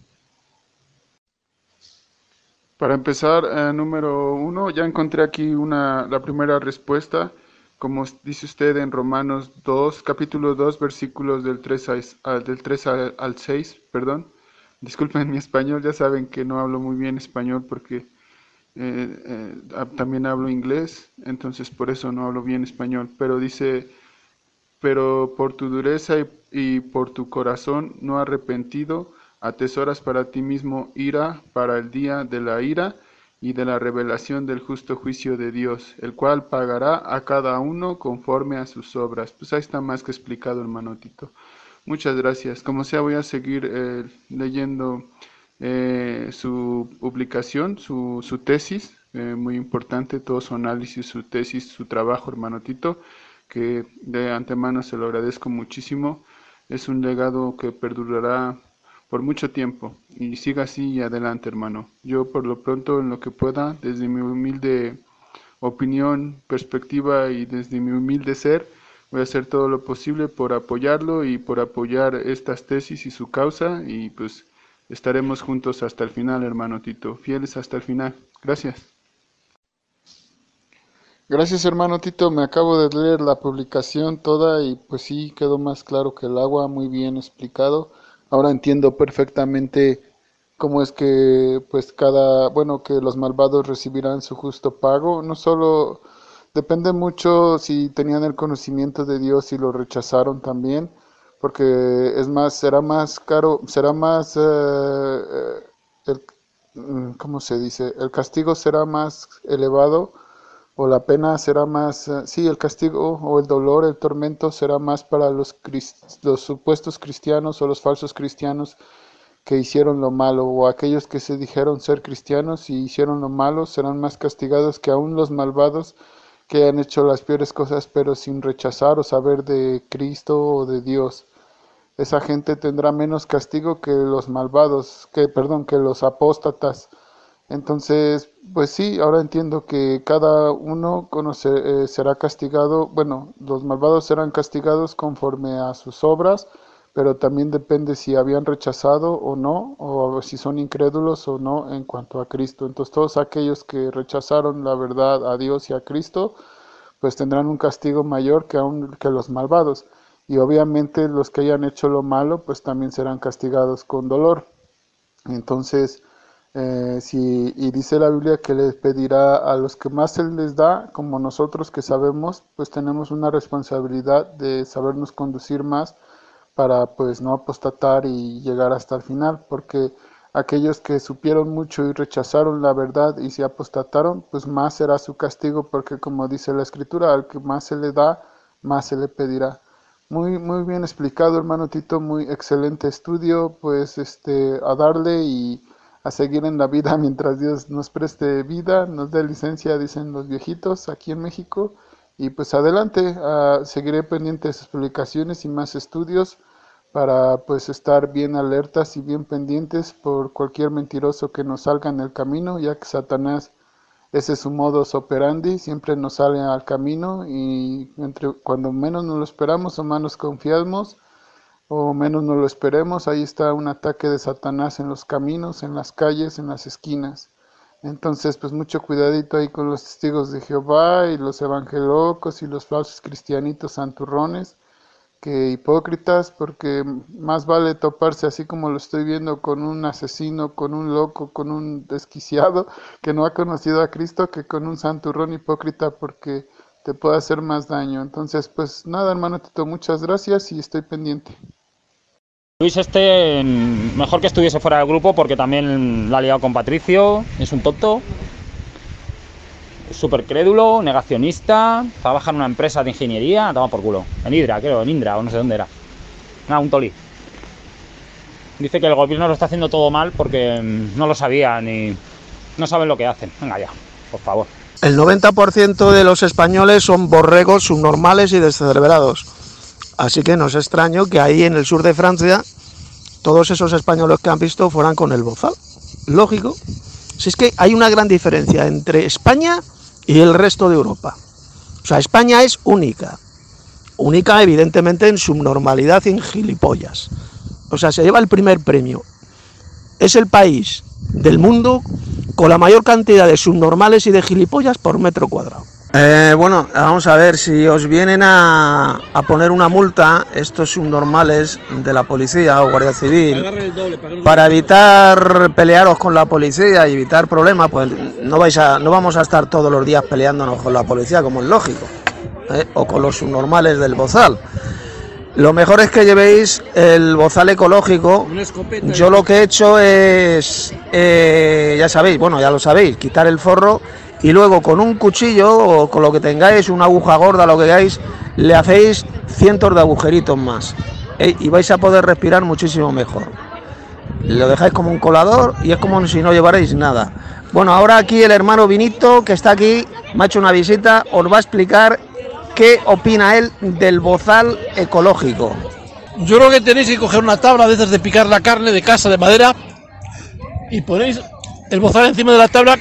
Para empezar, eh, número uno, ya encontré aquí una, la primera respuesta, como dice usted en Romanos dos, capítulo dos, versículos del tres, a, del tres al, al seis, perdón. Disculpen mi español, ya saben que no hablo muy bien español porque eh, eh, también hablo inglés, entonces por eso no hablo bien español, pero dice, pero por tu dureza y, y por tu corazón no arrepentido, atesoras para ti mismo ira para el día de la ira y de la revelación del justo juicio de Dios, el cual pagará a cada uno conforme a sus obras. Pues ahí está más que explicado, hermano Tito. Muchas gracias. Como sea, voy a seguir eh, leyendo eh, su publicación, su, su tesis, eh, muy importante, todo su análisis, su tesis, su trabajo, hermano Tito, que de antemano se lo agradezco muchísimo. Es un legado que perdurará por mucho tiempo y siga así y adelante, hermano. Yo por lo pronto, en lo que pueda, desde mi humilde opinión, perspectiva y desde mi humilde ser, voy a hacer todo lo posible por apoyarlo y por apoyar estas tesis y su causa, y pues estaremos juntos hasta el final, hermano Tito, fieles hasta el final. Gracias. Gracias, hermano Tito, me acabo de leer la publicación toda y pues sí, quedó más claro que el agua, muy bien explicado. Ahora entiendo perfectamente cómo es que pues cada, bueno, que los malvados recibirán su justo pago. No solo depende mucho si tenían el conocimiento de Dios y lo rechazaron también, porque es más, será más caro, será más, eh, el, ¿cómo se dice? El castigo será más elevado, o la pena será más, uh, sí, el castigo o el dolor, el tormento será más para los, los supuestos cristianos o los falsos cristianos que hicieron lo malo, o aquellos que se dijeron ser cristianos y hicieron lo malo, serán más castigados que aún los malvados que han hecho las peores cosas pero sin rechazar o saber de Cristo o de Dios. Esa gente tendrá menos castigo que los malvados, que perdón, que los apóstatas. Entonces, pues sí, ahora entiendo que cada uno conoce, eh, será castigado, bueno, los malvados serán castigados conforme a sus obras, pero también depende si habían rechazado o no, o si son incrédulos o no en cuanto a Cristo. Entonces, todos aquellos que rechazaron la verdad a Dios y a Cristo, pues tendrán un castigo mayor que, aún, que los malvados. Y obviamente los que hayan hecho lo malo, pues también serán castigados con dolor. Entonces, Eh, si, y dice la Biblia que les pedirá a los que más Él les da, como nosotros que sabemos, pues tenemos una responsabilidad de sabernos conducir más para pues no apostatar y llegar hasta el final, porque aquellos que supieron mucho y rechazaron la verdad y se apostataron, pues más será su castigo, porque como dice la Escritura, al que más se le da, más se le pedirá. Muy, muy bien explicado, hermano Tito, muy excelente estudio, pues este, a darle y a seguir en la vida mientras Dios nos preste vida, nos dé licencia, dicen los viejitos aquí en México, y pues adelante, uh, seguiré pendiente de sus publicaciones y más estudios para pues estar bien alertas y bien pendientes por cualquier mentiroso que nos salga en el camino, ya que Satanás, ese es su modus operandi, siempre nos sale al camino y entre, cuando menos nos lo esperamos o más nos confiamos, o menos no lo esperemos, ahí está un ataque de Satanás en los caminos, en las calles, en las esquinas. Entonces, pues mucho cuidadito ahí con los testigos de Jehová y los evangelocos y los falsos cristianitos santurrones, que hipócritas, porque más vale toparse así como lo estoy viendo con un asesino, con un loco, con un desquiciado que no ha conocido a Cristo, que con un santurrón hipócrita, porque te puede hacer más daño. Entonces, pues nada, hermano Tito, muchas gracias y estoy pendiente. Luis este, mejor que estuviese fuera del grupo porque también la ha liado con Patricio, es un tonto, súper crédulo, negacionista, trabaja en una empresa de ingeniería, toma por culo, en Hydra, creo, en Indra o no sé dónde era, nada, un tolí. Dice que el gobierno lo está haciendo todo mal porque no lo sabían y no saben lo que hacen. Venga ya, por favor. El noventa por ciento de los españoles son borregos subnormales y descerebrados. Así que no es extraño que ahí en el sur de Francia todos esos españoles que han visto fueran con el bozal. Lógico, Si es que hay una gran diferencia entre España y el resto de Europa. O sea, España es única. Única, evidentemente, en subnormalidad y en gilipollas. O sea, se lleva el primer premio. Es el país del mundo con la mayor cantidad de subnormales y de gilipollas por metro cuadrado. Eh, bueno, vamos a ver, si os vienen a, a poner una multa, estos subnormales de la policía o Guardia Civil, para evitar pelearos con la policía y evitar problemas, pues no vais a, no vamos a estar todos los días peleándonos con la policía, como es lógico, ¿eh? O con los subnormales del bozal. Lo mejor es que llevéis el bozal ecológico. Yo lo que he hecho es, eh, ya sabéis, bueno, ya lo sabéis, quitar el forro y luego con un cuchillo o con lo que tengáis, una aguja gorda, lo que hagáis, le hacéis cientos de agujeritos más, ¿eh? Y vais a poder respirar muchísimo mejor. Lo dejáis como un colador y es como si no llevarais nada. Bueno, ahora aquí el hermano Vinito, que está aquí, me ha hecho una visita, os va a explicar qué opina él del bozal ecológico. Yo creo que tenéis que coger una tabla de esas de picar la carne de casa de madera y ponéis el bozal encima de la tabla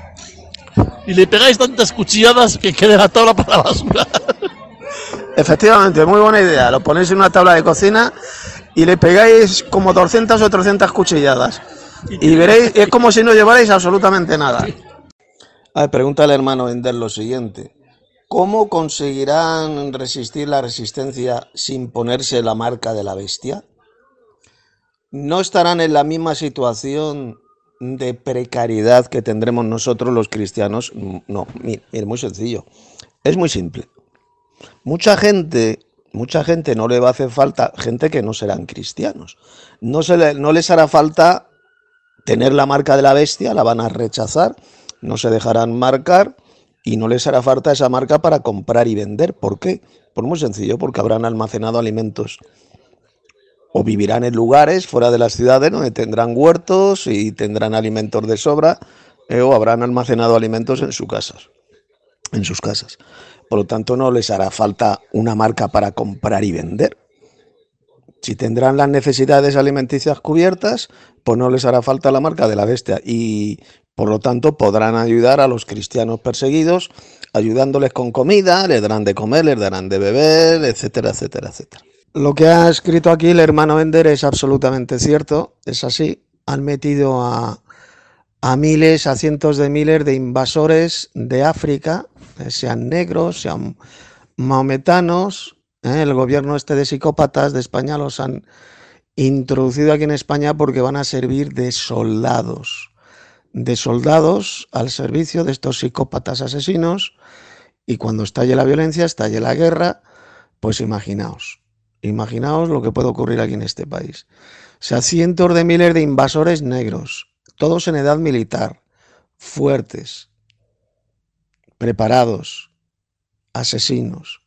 y le pegáis tantas cuchilladas que quede la tabla para la basura. Efectivamente, muy buena idea. Lo ponéis en una tabla de cocina y le pegáis como doscientas o trescientas cuchilladas. Y veréis, es como si no llevarais absolutamente nada. A ver, pregunta al hermano Vender lo siguiente. ¿Cómo conseguirán resistir la resistencia sin ponerse la marca de la bestia? ¿No estarán en la misma situación de precariedad que tendremos nosotros los cristianos? No, mire, mire, muy sencillo. Es muy simple. Mucha gente, mucha gente no le va a hacer falta, gente que no serán cristianos. No, se le, no les hará falta tener la marca de la bestia, la van a rechazar, no se dejarán marcar. Y no les hará falta esa marca para comprar y vender. ¿Por qué? Pues muy sencillo, porque habrán almacenado alimentos. O vivirán en lugares fuera de las ciudades donde tendrán huertos y tendrán alimentos de sobra, eh, o habrán almacenado alimentos en sus casas. En sus casas. Por lo tanto, no les hará falta una marca para comprar y vender. Si tendrán las necesidades alimenticias cubiertas, pues no les hará falta la marca de la bestia. Y por lo tanto, podrán ayudar a los cristianos perseguidos, ayudándoles con comida, les darán de comer, les darán de beber, etcétera, etcétera, etcétera. Lo que ha escrito aquí el hermano Bender es absolutamente cierto, es así. Han metido a, a miles, a cientos de miles de invasores de África, eh, sean negros, sean mahometanos. Eh, el gobierno este de psicópatas de España los han introducido aquí en España porque van a servir de soldados. de soldados al servicio de estos psicópatas asesinos, y cuando estalle la violencia, estalle la guerra, pues imaginaos, imaginaos lo que puede ocurrir aquí en este país. O sea, cientos de miles de invasores negros, todos en edad militar, fuertes, preparados, asesinos.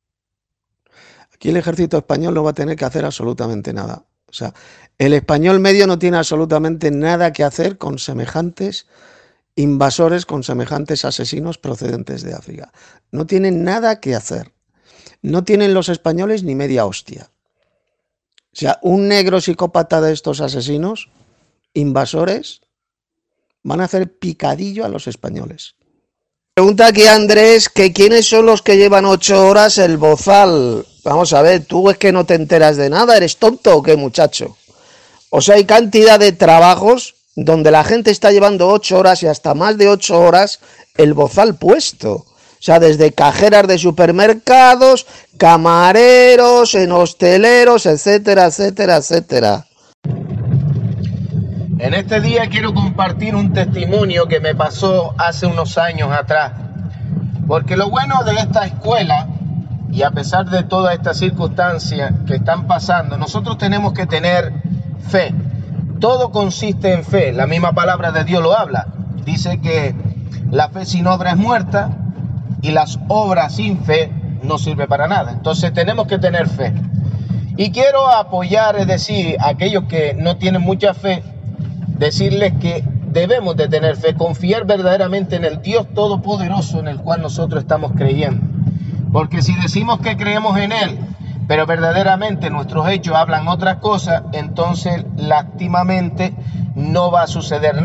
Aquí el ejército español no va a tener que hacer absolutamente nada. O sea, el español medio no tiene absolutamente nada que hacer con semejantes invasores, con semejantes asesinos procedentes de África. No tienen nada que hacer. No tienen los españoles ni media hostia. O sea, un negro psicópata de estos asesinos, invasores, van a hacer picadillo a los españoles. Pregunta aquí Andrés que quiénes son los que llevan ocho horas el bozal. Vamos a ver, tú es que no te enteras de nada, ¿eres tonto o qué, muchacho? O sea, hay cantidad de trabajos donde la gente está llevando ocho horas y hasta más de ocho horas el bozal puesto. O sea, desde cajeras de supermercados, camareros, en hosteleros, etcétera, etcétera, etcétera. En este día quiero compartir un testimonio que me pasó hace unos años atrás. Porque lo bueno de esta escuela, y a pesar de todas estas circunstancias que están pasando, nosotros tenemos que tener fe. Todo consiste en fe. La misma palabra de Dios lo habla. Dice que la fe sin obra es muerta y las obras sin fe no sirven para nada. Entonces tenemos que tener fe. Y quiero apoyar, es decir, a aquellos que no tienen mucha fe, decirles que debemos de tener fe, confiar verdaderamente en el Dios Todopoderoso en el cual nosotros estamos creyendo. Porque si decimos que creemos en Él, pero verdaderamente nuestros hechos hablan otras cosas, entonces lástimamente no va a suceder nada.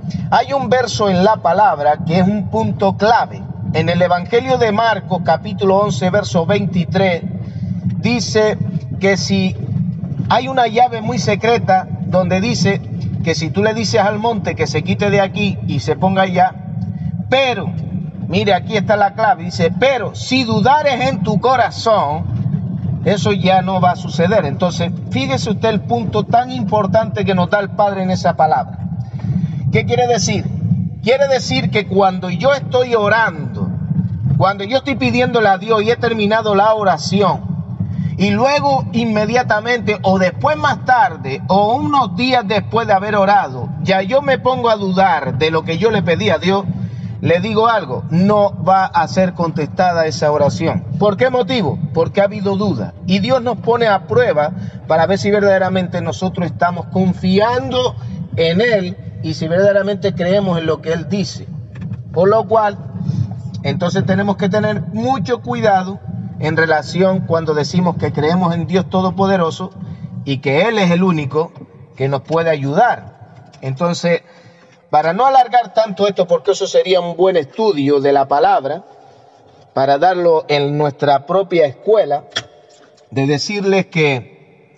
hay un verso en la palabra que es un punto clave. En el Evangelio de Marcos, capítulo once, verso veintitrés, dice que si hay una llave muy secreta donde dice que si tú le dices al monte que se quite de aquí y se ponga allá, pero, mire, aquí está la clave, dice, pero si dudares en tu corazón, eso ya no va a suceder. Entonces, fíjese usted el punto tan importante que nos da el Padre en esa palabra. ¿Qué quiere decir? Quiere decir que cuando yo estoy orando, cuando yo estoy pidiéndole a Dios y he terminado la oración, y luego inmediatamente o después más tarde o unos días después de haber orado, ya yo me pongo a dudar de lo que yo le pedí a Dios, le digo algo, no va a ser contestada esa oración. ¿Por qué motivo? Porque ha habido duda. Y Dios nos pone a prueba para ver si verdaderamente nosotros estamos confiando en Él y si verdaderamente creemos en lo que Él dice. Por lo cual, entonces tenemos que tener mucho cuidado en relación cuando decimos que creemos en Dios Todopoderoso y que Él es el único que nos puede ayudar. Entonces, para no alargar tanto esto, porque eso sería un buen estudio de la palabra, para darlo en nuestra propia escuela, de decirles que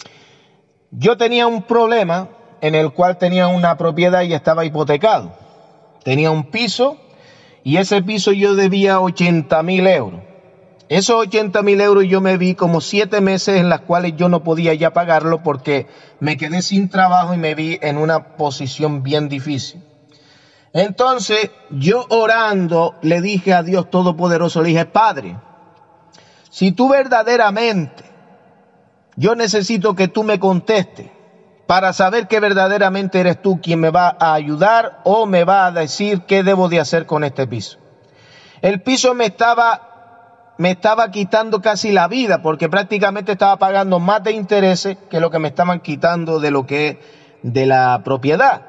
yo tenía un problema en el cual tenía una propiedad y estaba hipotecado. Tenía un piso y ese piso yo debía ochenta mil euros. Esos ochenta mil euros yo me vi como siete meses en las cuales yo no podía ya pagarlo porque me quedé sin trabajo y me vi en una posición bien difícil. Entonces yo orando le dije a Dios Todopoderoso, le dije, Padre, si tú verdaderamente, yo necesito que tú me contestes para saber que verdaderamente eres tú quien me va a ayudar o me va a decir qué debo de hacer con este piso. El piso me estaba... me estaba quitando casi la vida porque prácticamente estaba pagando más de intereses que lo que me estaban quitando de lo que es de la propiedad.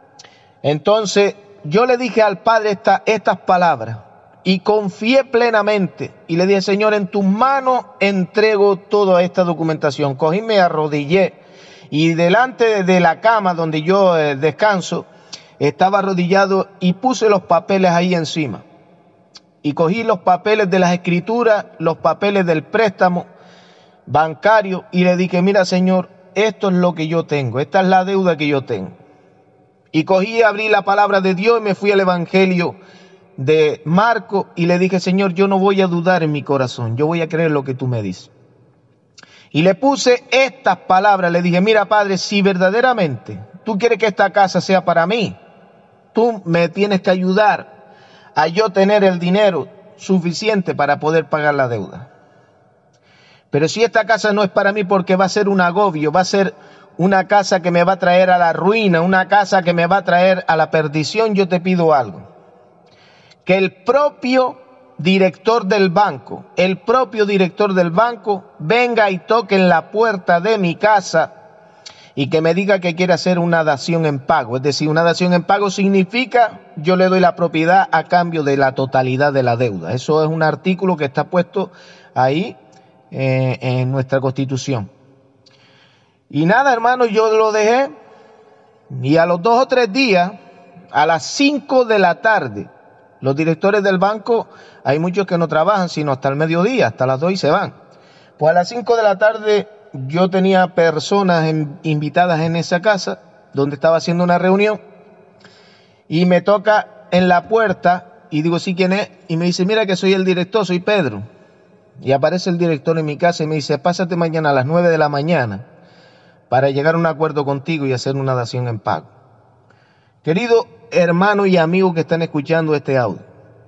Entonces yo le dije al Padre esta, estas palabras y confié plenamente y le dije, Señor, en tus manos entrego toda esta documentación. Cogí, me arrodillé y delante de la cama donde yo eh, descanso estaba arrodillado y puse los papeles ahí encima. Y cogí los papeles de las escrituras, los papeles del préstamo bancario y le dije, mira, Señor, esto es lo que yo tengo, esta es la deuda que yo tengo. Y cogí, abrí la palabra de Dios y me fui al Evangelio de Marcos y le dije, Señor, yo no voy a dudar en mi corazón, yo voy a creer lo que tú me dices. Y le puse estas palabras, le dije, mira, Padre, si verdaderamente tú quieres que esta casa sea para mí, tú me tienes que ayudar a yo tener el dinero suficiente para poder pagar la deuda. Pero si esta casa no es para mí porque va a ser un agobio, va a ser una casa que me va a traer a la ruina, una casa que me va a traer a la perdición, yo te pido algo. Que el propio director del banco, el propio director del banco venga y toque en la puerta de mi casa y que me diga que quiere hacer una dación en pago. Es decir, una dación en pago significa yo le doy la propiedad a cambio de la totalidad de la deuda. Eso es un artículo que está puesto ahí eh, en nuestra Constitución. Y nada, hermano, yo lo dejé y a los dos o tres días, a las cinco de la tarde, los directores del banco, hay muchos que no trabajan sino hasta el mediodía, hasta las dos y se van. Pues a las cinco de la tarde yo tenía personas en, invitadas en esa casa donde estaba haciendo una reunión y me toca en la puerta y digo, ¿sí quién es? Y me dice, mira que soy el director, soy Pedro. Y aparece el director en mi casa y me dice, pásate mañana a las nueve de la mañana para llegar a un acuerdo contigo y hacer una dación en pago. Querido hermano y amigo que están escuchando este audio,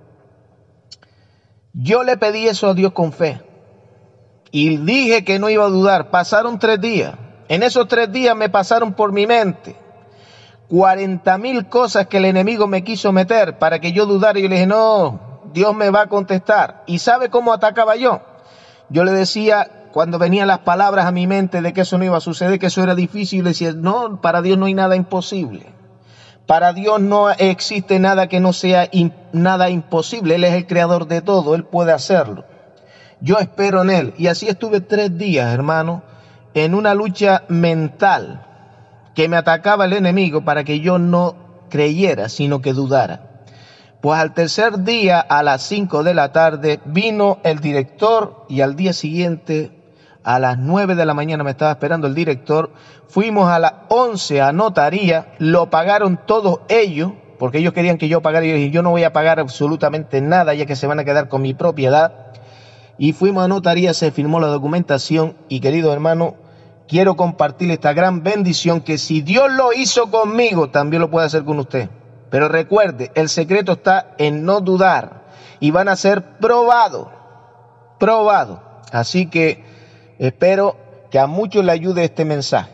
yo le pedí eso a Dios con fe. Y dije que no iba a dudar. Pasaron tres días. En esos tres días me pasaron por mi mente cuarenta mil cosas que el enemigo me quiso meter para que yo dudara. Y yo le dije, no, Dios me va a contestar. ¿Y sabe cómo atacaba yo? Yo le decía, cuando venían las palabras a mi mente de que eso no iba a suceder, que eso era difícil, le decía, no, para Dios no hay nada imposible. Para Dios no existe nada que no sea in, nada imposible. Él es el creador de todo, Él puede hacerlo. Yo espero en Él. Y así estuve tres días, hermano, en una lucha mental que me atacaba el enemigo para que yo no creyera, sino que dudara. Pues al tercer día, a las cinco de la tarde, vino el director y al día siguiente, a las nueve de la mañana me estaba esperando el director. Fuimos a las once a notaría, lo pagaron todos ellos, porque ellos querían que yo pagara y yo dije, yo no voy a pagar absolutamente nada ya que se van a quedar con mi propiedad. Y fuimos a notaría, se firmó la documentación y, querido hermano, quiero compartir esta gran bendición que si Dios lo hizo conmigo, también lo puede hacer con usted. Pero recuerde, el secreto está en no dudar y van a ser probados, probados. Así que espero que a muchos le ayude este mensaje.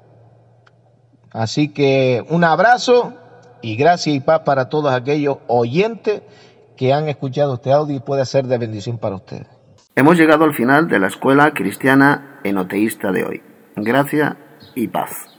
Así que un abrazo y gracias y paz para todos aquellos oyentes que han escuchado este audio y puede ser de bendición para ustedes. Hemos llegado al final de la Escuela Cristiana Enoteísta de hoy. Gracia y paz.